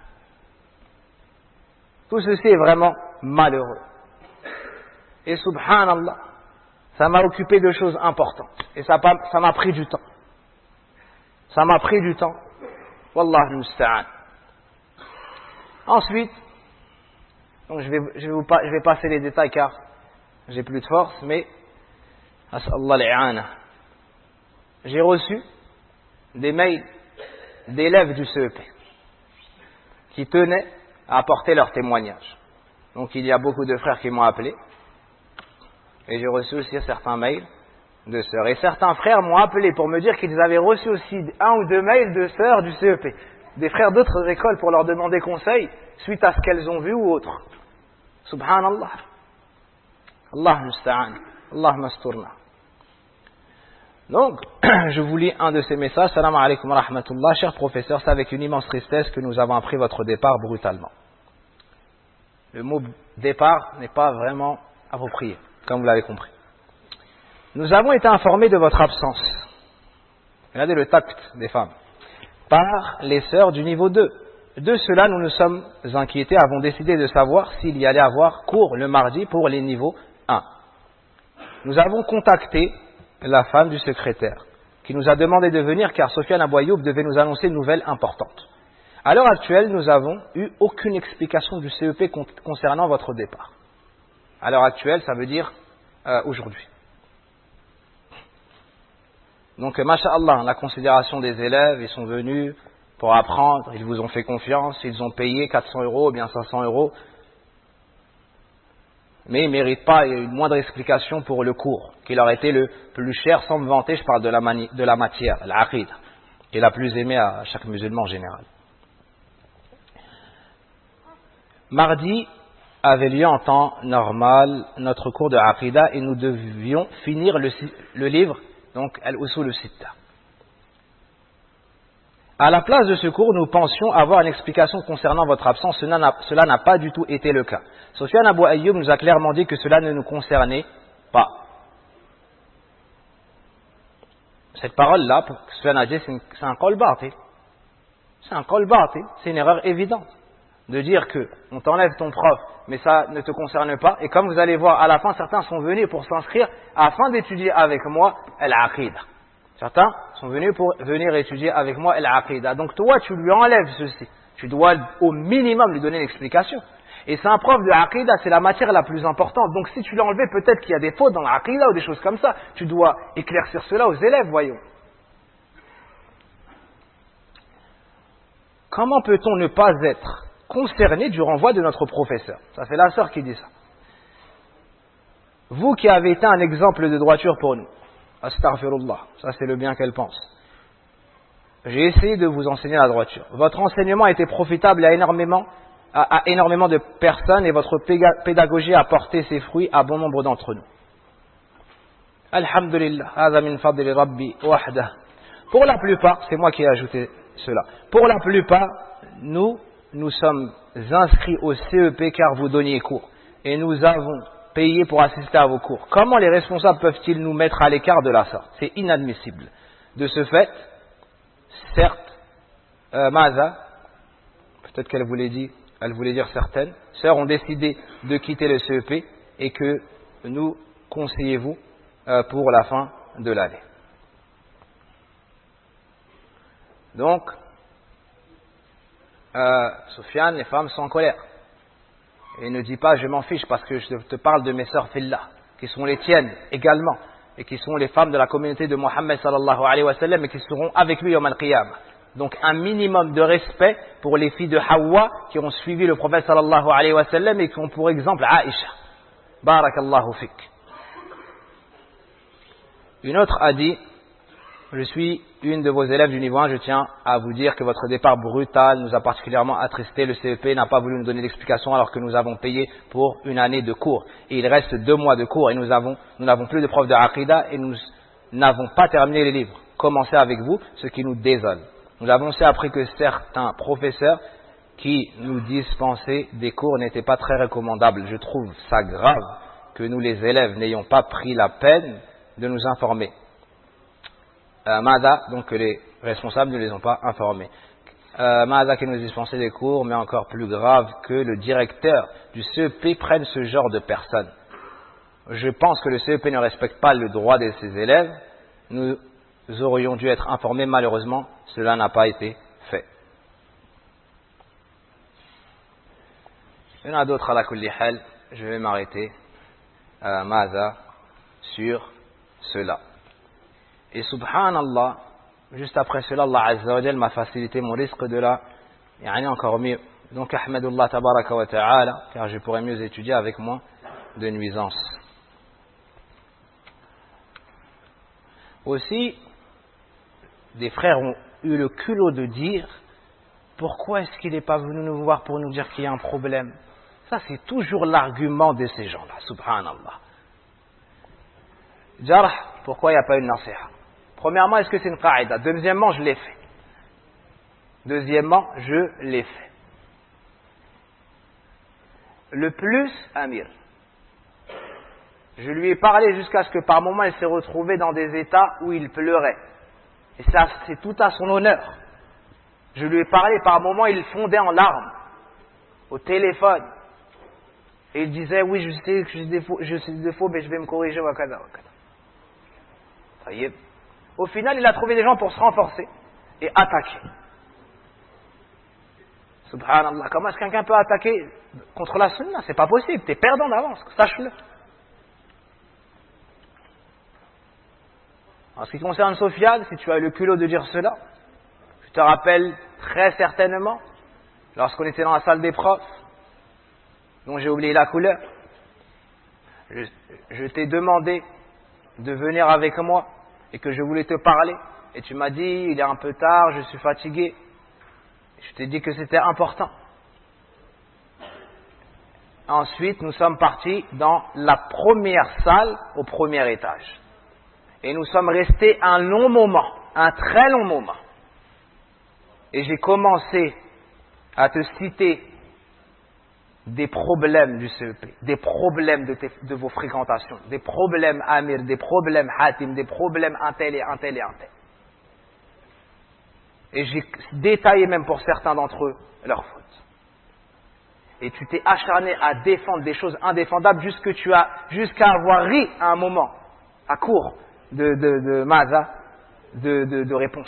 Tout ceci est vraiment malheureux. Et subhanallah, ça m'a occupé de choses importantes. Et ça, ça m'a pris du temps. Ça m'a pris du temps. Wallah musta'an. Ensuite, donc je vais, je vais, vous, je vais passer les détails car j'ai plus de force, mais as'Allah li'ana. J'ai reçu des mails d'élèves du C E P qui tenaient à apporter leur témoignage. Donc il y a beaucoup de frères qui m'ont appelé et j'ai reçu aussi certains mails de sœurs. Et certains frères m'ont appelé pour me dire qu'ils avaient reçu aussi un ou deux mails de sœurs du C E P, des frères d'autres écoles pour leur demander conseil suite à ce qu'elles ont vu ou autre. Subhanallah. Allah musta'an. Allah masturna. Donc, je vous lis un de ces messages. Salam alaikum wa rahmatullah. Cher professeur, c'est avec une immense tristesse que nous avons appris votre départ brutalement. Le mot départ n'est pas vraiment approprié, comme vous l'avez compris. Nous avons été informés de votre absence. Regardez le tact des femmes. Par les sœurs du niveau deux. De cela, nous nous sommes inquiétés, avons décidé de savoir s'il y allait avoir cours le mardi pour les niveaux un. Nous avons contacté la femme du secrétaire, qui nous a demandé de venir car Sofiane Abou Ayoub devait nous annoncer une nouvelle importante. À l'heure actuelle, nous n'avons eu aucune explication du C E P concernant votre départ. À l'heure actuelle, ça veut dire euh, aujourd'hui. Donc, masha'Allah, la considération des élèves, ils sont venus pour apprendre, ils vous ont fait confiance, ils ont payé quatre cents euros ou bien cinq cents euros, mais ils ne méritent pas une moindre explication pour le cours, qui leur était le plus cher, sans me vanter, je parle de la, mani- de la matière, l'aqid, qui est la plus aimée à chaque musulman en général. Mardi avait lieu en temps normal notre cours de Aqida et nous devions finir le, le livre, donc Al-Usul al-Sitta. À la place de ce cours, nous pensions avoir une explication concernant votre absence. Cela n'a, cela n'a pas du tout été le cas. Sofiane Abou Ayoub nous a clairement dit que cela ne nous concernait pas. Cette parole-là, pour Sofiane a dit, c'est un qol batil. C'est un qol batil, c'est une erreur évidente. De dire que on t'enlève ton prof, mais ça ne te concerne pas. Et comme vous allez voir, à la fin, certains sont venus pour s'inscrire afin d'étudier avec moi al-Aqida. Certains sont venus pour venir étudier avec moi al-Aqida. Donc toi, tu lui enlèves ceci. Tu dois au minimum lui donner une explication. Et c'est un prof de Aqida, c'est la matière la plus importante. Donc si tu l'as enlevé, peut-être qu'il y a des fautes dans l'Aqida ou des choses comme ça. Tu dois éclaircir cela aux élèves, voyons. Comment peut-on ne pas être concerné du renvoi de notre professeur? Ça c'est la sœur qui dit ça. Vous qui avez été un exemple de droiture pour nous. Astaghfirullah, ça c'est le bien qu'elle pense. J'ai essayé de vous enseigner la droiture. Votre enseignement a été profitable à énormément, à, à énormément de personnes et votre pédagogie a porté ses fruits à bon nombre d'entre nous. Alhamdulillah, hadha min fadli rabbi wahdah. Pour la plupart, c'est moi qui ai ajouté cela. Pour la plupart, nous, nous sommes inscrits au C E P car vous donniez cours. Et nous avons payé pour assister à vos cours. Comment les responsables peuvent-ils nous mettre à l'écart de la sorte? C'est inadmissible. De ce fait, certes, euh, Maza, peut-être qu'elle voulait dire, elle voulait dire certaines, sœurs ont décidé de quitter le C E P et que nous conseillez-vous euh, pour la fin de l'année. Donc, euh, Sofiane, les femmes sont en colère. Et ne dis pas je m'en fiche parce que je te parle de mes sœurs fillah, qui sont les tiennes également, et qui sont les femmes de la communauté de Mohammed sallallahu alayhi wa sallam et qui seront avec lui yawm al-qiyamah. Donc un minimum de respect pour les filles de Hawa qui ont suivi le prophète sallallahu alayhi wa sallam et qui ont pour exemple Aïcha. Barakallahu fik. Une autre a dit, je suis une de vos élèves du niveau un, je tiens à vous dire que votre départ brutal nous a particulièrement attristé. Le C E P n'a pas voulu nous donner d'explication alors que nous avons payé pour une année de cours. Et il reste deux mois de cours et nous avons, nous n'avons plus de prof de Aqida et nous n'avons pas terminé les livres. Commencez avec vous, ce qui nous désole. Nous avons aussi appris que certains professeurs qui nous dispensaient des cours n'étaient pas très recommandables. Je trouve ça grave que nous les élèves n'ayons pas pris la peine de nous informer. Euh, Mada, donc que les responsables ne les ont pas informés. Euh, Mada qui nous dispensait des cours, mais encore plus grave que le directeur du C E P prenne ce genre de personnes. Je pense que le C E P ne respecte pas le droit de ses élèves. Nous aurions dû être informés, malheureusement, cela n'a pas été fait. Il y en a d'autres à la kulli hal, je vais m'arrêter, euh, Mada, sur cela. Et subhanallah, juste après cela, Allah Azza wa Jal m'a facilité mon risque de la, yani encore mieux. Donc, Ahmadullah tabaraka wa ta'ala, car je pourrais mieux étudier avec moins de nuisances. Aussi, des frères ont eu le culot de dire, pourquoi est-ce qu'il n'est pas venu nous voir pour nous dire qu'il y a un problème? Ça, c'est toujours l'argument de ces gens-là, subhanallah. Jarh, pourquoi il n'y a pas une nasiha? Premièrement, est-ce que c'est une qaïda? Deuxièmement, je l'ai fait. Deuxièmement, je l'ai fait. Le plus, Amir, Je lui ai parlé jusqu'à ce que par moments il s'est retrouvé dans des états où il pleurait. Et ça, c'est tout à son honneur. Je lui ai parlé, par moments il fondait en larmes, au téléphone. Et il disait, oui, je sais que j'ai des défauts, je sais des défauts, mais je vais me corriger, wakada, wakada. Ça y est. Au final, il a trouvé des gens pour se renforcer et attaquer. Subhanallah, comment est-ce que quelqu'un peut attaquer contre la sunna? C'est pas possible, tu es perdant d'avance, sache-le. En ce qui concerne Sofiane, si tu as le culot de dire cela, je te rappelle très certainement, lorsqu'on était dans la salle des profs, dont j'ai oublié la couleur, je, je t'ai demandé de venir avec moi et que je voulais te parler, et tu m'as dit, il est un peu tard, je suis fatigué. Je t'ai dit que c'était important. Ensuite, nous sommes partis dans la première salle au premier étage. Et nous sommes restés un long moment, un très long moment. Et j'ai commencé à te citer des problèmes du C E P, des problèmes de, tes, de vos fréquentations, des problèmes Amir, des problèmes Hatim, des problèmes un tel et un tel et un tel. Et j'ai détaillé même pour certains d'entre eux leurs fautes. Et tu t'es acharné à défendre des choses indéfendables jusqu'à tu as, jusqu'à avoir ri à un moment, à court de, de, de maza, de, de, de réponse.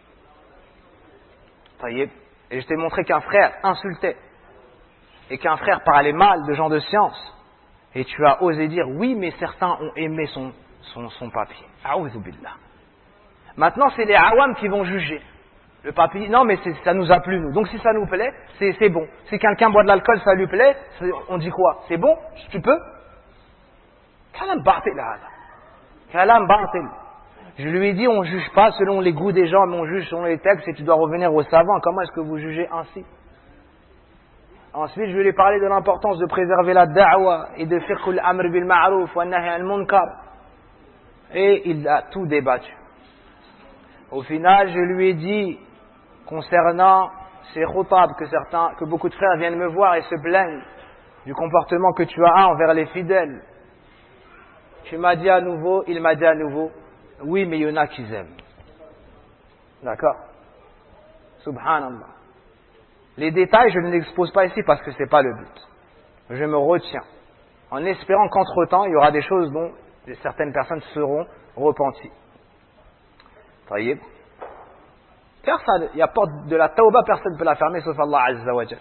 Ça y est. Et je t'ai montré qu'un frère insultait et qu'un frère parlait mal de gens de science. Et tu as osé dire, oui, mais certains ont aimé son, son, son papier. A'oudhu billah. Maintenant, c'est les awam qui vont juger. Le papier, non, mais ça nous a plu, nous. Donc, si ça nous plaît, c'est bon. Si quelqu'un boit de l'alcool, ça lui plaît, on dit quoi? C'est bon? Tu peux? Kalam batil, Kalam batil. Je lui ai dit, on ne juge pas selon les goûts des gens, mais on juge selon les textes et tu dois revenir aux savants. Comment est-ce que vous jugez ainsi? Ensuite, je lui ai parlé de l'importance de préserver la da'wa et de faire kul amr bil ma'rouf wa nahy al munkar. Et il a tout débattu. Au final, je lui ai dit, concernant ces khutab, que certains, que beaucoup de frères viennent me voir et se plaignent du comportement que tu as envers les fidèles. Tu m'as dit à nouveau, il m'a dit à nouveau, oui, mais il y en a qui aiment. D'accord? Subhanallah. Les détails, je ne les expose pas ici parce que ce n'est pas le but. Je me retiens, en espérant qu'entre-temps, il y aura des choses dont certaines personnes seront repenties. Taïb. Car ça, il y a pas de la tauba, personne ne peut la fermer sauf Allah Azza wa Jal.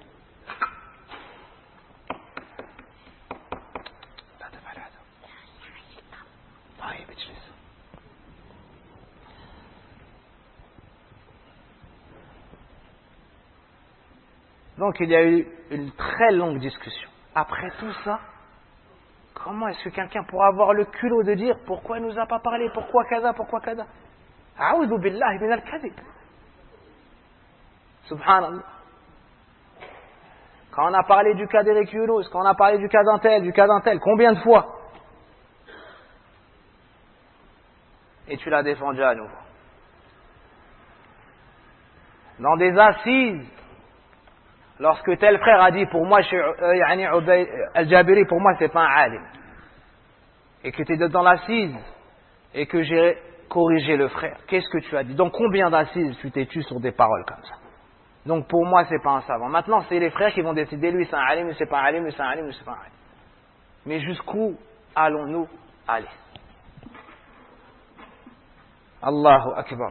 Donc il y a eu une très longue discussion. Après tout ça, comment est-ce que quelqu'un pourra avoir le culot de dire pourquoi il ne nous a pas parlé, pourquoi kada, pourquoi kada? A'udhu billahi min al-kadhib. Subhanallah. Quand on a parlé du cas d'Eric Younous, quand on a parlé du cas d'un tel, du cas d'un tel, combien de fois? Et tu l'as défendu à nouveau. Dans des assises, lorsque tel frère a dit pour moi, Al-Jabiri, pour moi c'est pas un alim, et que tu es dans l'assise et que j'ai corrigé le frère, qu'est-ce que tu as dit? Donc combien d'assises tu t'es tué sur des paroles comme ça? Donc pour moi c'est pas un savant. Maintenant c'est les frères qui vont décider, lui c'est un alim, lui c'est pas un alim, lui c'est un alim, lui c'est pas un alim. Mais jusqu'où allons-nous aller? Allahu Akbar.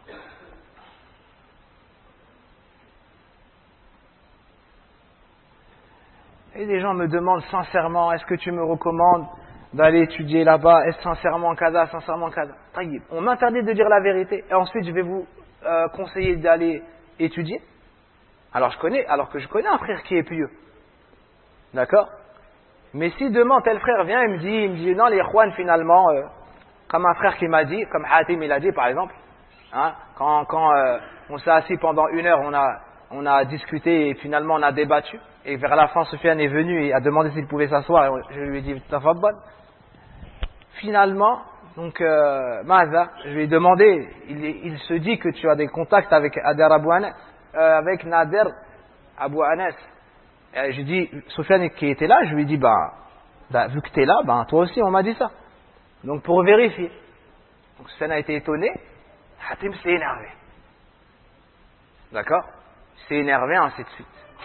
Et les gens me demandent sincèrement, est-ce que tu me recommandes d'aller étudier là-bas? Est-ce sincèrement kada, sincèrement kada? On m'interdit de dire la vérité et ensuite je vais vous euh, conseiller d'aller étudier. Alors je connais, alors que je connais un frère qui est pieux. D'accord? Mais si demain tel frère vient et me dit, il me dit non les ikhwan finalement, euh, comme un frère qui m'a dit, comme Hatim il a dit par exemple, hein, quand, quand euh, on s'est assis pendant une heure, on a, on a discuté et finalement on a débattu. Et vers la fin, Sofiane est venu et a demandé s'il pouvait s'asseoir. Et je lui ai dit, tafaddal. Finalement, donc, euh, Maza, je lui ai demandé, il, il se dit que tu as des contacts avec Nader Abou Anas, euh, avec Nader Abou Anas. J'ai dit, Sofiane qui était là, je lui ai dit, bah, bah, vu que tu es là, ben, toi aussi on m'a dit ça. Donc pour vérifier. Donc Sufyan a été étonné, Hatim s'est énervé. D'accord? Il s'est énervé, ainsi de suite.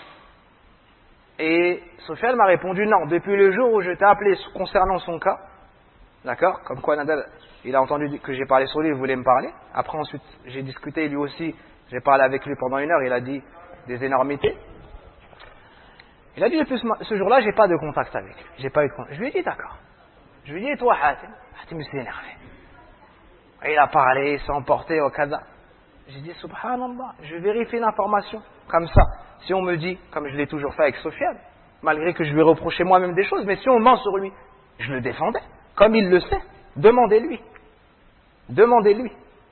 Et Sufyan m'a répondu non, depuis le jour où je t'ai appelé concernant son cas, d'accord? Comme quoi Nadal, il a entendu que j'ai parlé sur lui, il voulait me parler. Après ensuite, j'ai discuté lui aussi, j'ai parlé avec lui pendant une heure, il a dit des énormités. Il a dit depuis ce, ce jour-là, j'ai pas de contact avec lui. J'ai pas eu de contact. Je lui ai dit d'accord. Je lui ai dit, et toi Hatim? Hatim s'est énervé. Et il a parlé, il s'est emporté au Kaza. J'ai dit, subhanallah, je vérifie l'information. Comme ça, si on me dit, comme je l'ai toujours fait avec Sofiane, malgré que je lui reprochais moi-même des choses, mais si on ment sur lui, je le défendais. Comme il le sait, demandez-lui. Demandez-lui.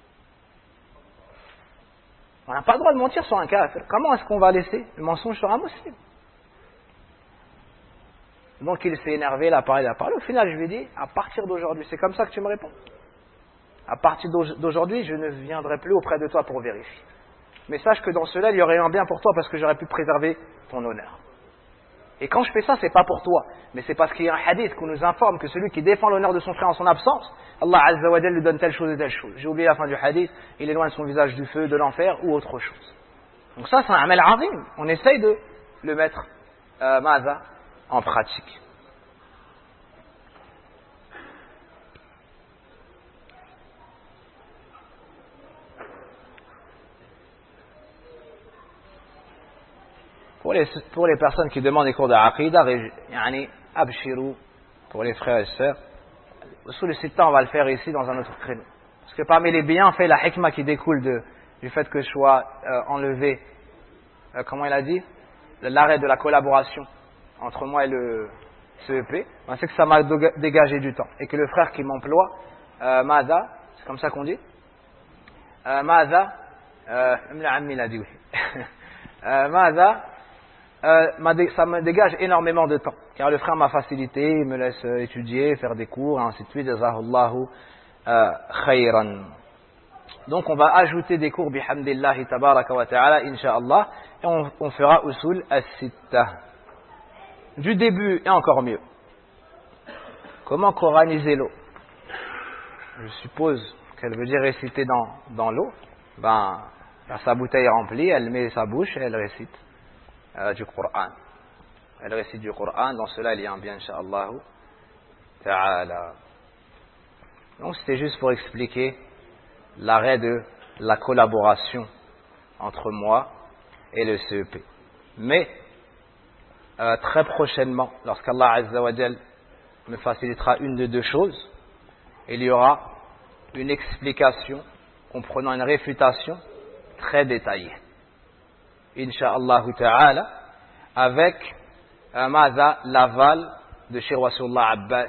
On n'a pas le droit de mentir sur un kafir. Comment est-ce qu'on va laisser le mensonge sur un musulman? Donc il s'est énervé, il a parlé, il a parlé. Au final, je lui ai dit, à partir d'aujourd'hui, c'est comme ça que tu me réponds. À partir d'aujourd'hui, je ne viendrai plus auprès de toi pour vérifier. Mais sache que dans cela, il y aurait eu un bien pour toi parce que j'aurais pu préserver ton honneur. Et quand je fais ça, c'est pas pour toi, mais c'est parce qu'il y a un hadith qui nous informe que celui qui défend l'honneur de son frère en son absence, Allah Azza wa Jalla lui donne telle chose et telle chose. J'ai oublié la fin du hadith, il éloigne son visage du feu, de l'enfer ou autre chose. Donc ça, c'est un amal azim. On essaye de le mettre euh, maza, en pratique. Pour les, pour les personnes qui demandent des cours de aqidah, yani abshiru, pour les frères et sœurs, sous le sitta, on va le faire ici dans un autre créneau. Parce que parmi les bienfaits, la hikmah qui découle de, du fait que je sois euh, enlevé, euh, comment il a dit, l'arrêt de la collaboration entre moi et le C E P, ben c'est que ça m'a dégagé du temps. Et que le frère qui m'emploie, euh, Mada, c'est comme ça qu'on dit, euh, Mada, euh, il a dit oui, euh, Mada, Euh, ça me dégage énormément de temps, car le frère m'a facilité, il me laisse étudier, faire des cours, et ainsi de suite. Jazahullahu khayran. Donc on va ajouter des cours bihamdillahi tabaraka wa ta'ala, insha'Allah, et on, on fera usul as-sitta. Du début et encore mieux. Comment coraniser l'eau? Je suppose qu'elle veut dire réciter dans, dans l'eau. Ben, sa bouteille remplie, elle met sa bouche et elle récite. Euh, du Coran. Elle récite du Coran, dans cela il y a un bien, incha'Allah ta'ala. Donc c'était juste pour expliquer l'arrêt de la collaboration entre moi et le C E P. Mais euh, très prochainement, lorsqu'Allah Azza wa Jal me facilitera une de deux choses, il y aura une explication comprenant une réfutation très détaillée. Inch'Allah ta'ala, avec euh, Maza, l'aval de Cheikh Rasulullah Abbas.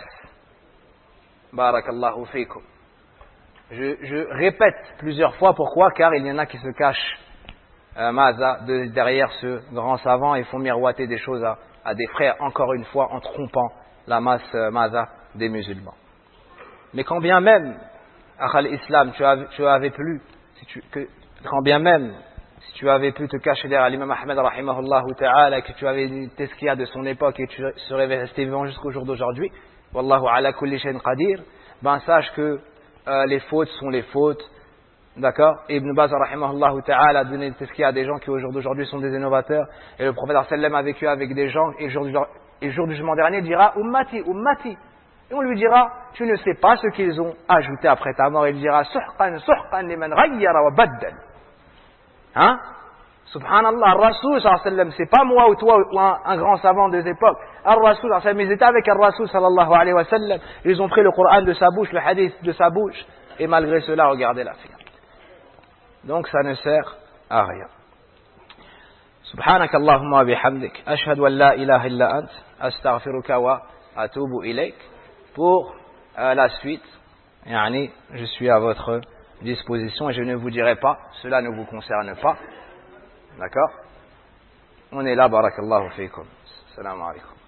Barakallahu fikum. Je, je répète plusieurs fois pourquoi, car il y en a qui se cachent euh, Maza de, derrière ce grand savant et font miroiter des choses à, à des frères, encore une fois, en trompant la masse euh, Maza des musulmans. Mais quand bien même, Akhal Islam, tu avais, tu avais plus, si tu, que, quand bien même, si tu avais pu te cacher derrière l'imam Ahmed rahimahullah ta'ala, que tu avais une tezkiya de son époque et tu serais resté vivant jusqu'au jour d'aujourd'hui, wallahu ala kulli shayn qadir, ben sache que euh, les fautes sont les fautes, d'accord? Ibn Baz rahimahullah ta'ala a donné une tezkiya à des gens qui au jour d'aujourd'hui sont des innovateurs, et le prophète sallam a vécu avec des gens, et le jour du, et le jour du jugement dernier dira ummati, ummati, et on lui dira tu ne sais pas ce qu'ils ont ajouté après ta mort, il dira suhqan, suhqan liman ghayyara wa baddal. Hein? Subhanallah, Ar-Rasoul sallallahu alayhi wa sallam, c'est pas moi ou toi ou un, un grand savant des époques. Ar-Rasoul sallallahu alayhi wa sallam, ils étaient avec Ar-Rasoul sallallahu alayhi wa sallam, ils ont pris le Coran de sa bouche, le hadith de sa bouche, et malgré cela, regardez la fille. Donc ça ne sert à rien. Subhanak Allahumma wa bihamdik, ashhadu an la ilaha illa ant, astaghfiruka wa atubu ilayk. Pour euh, la suite, yani, je suis à votre disposition et je ne vous dirai pas, cela ne vous concerne pas. D'accord? On est là, barakallahu fikum. Assalamu alaikum.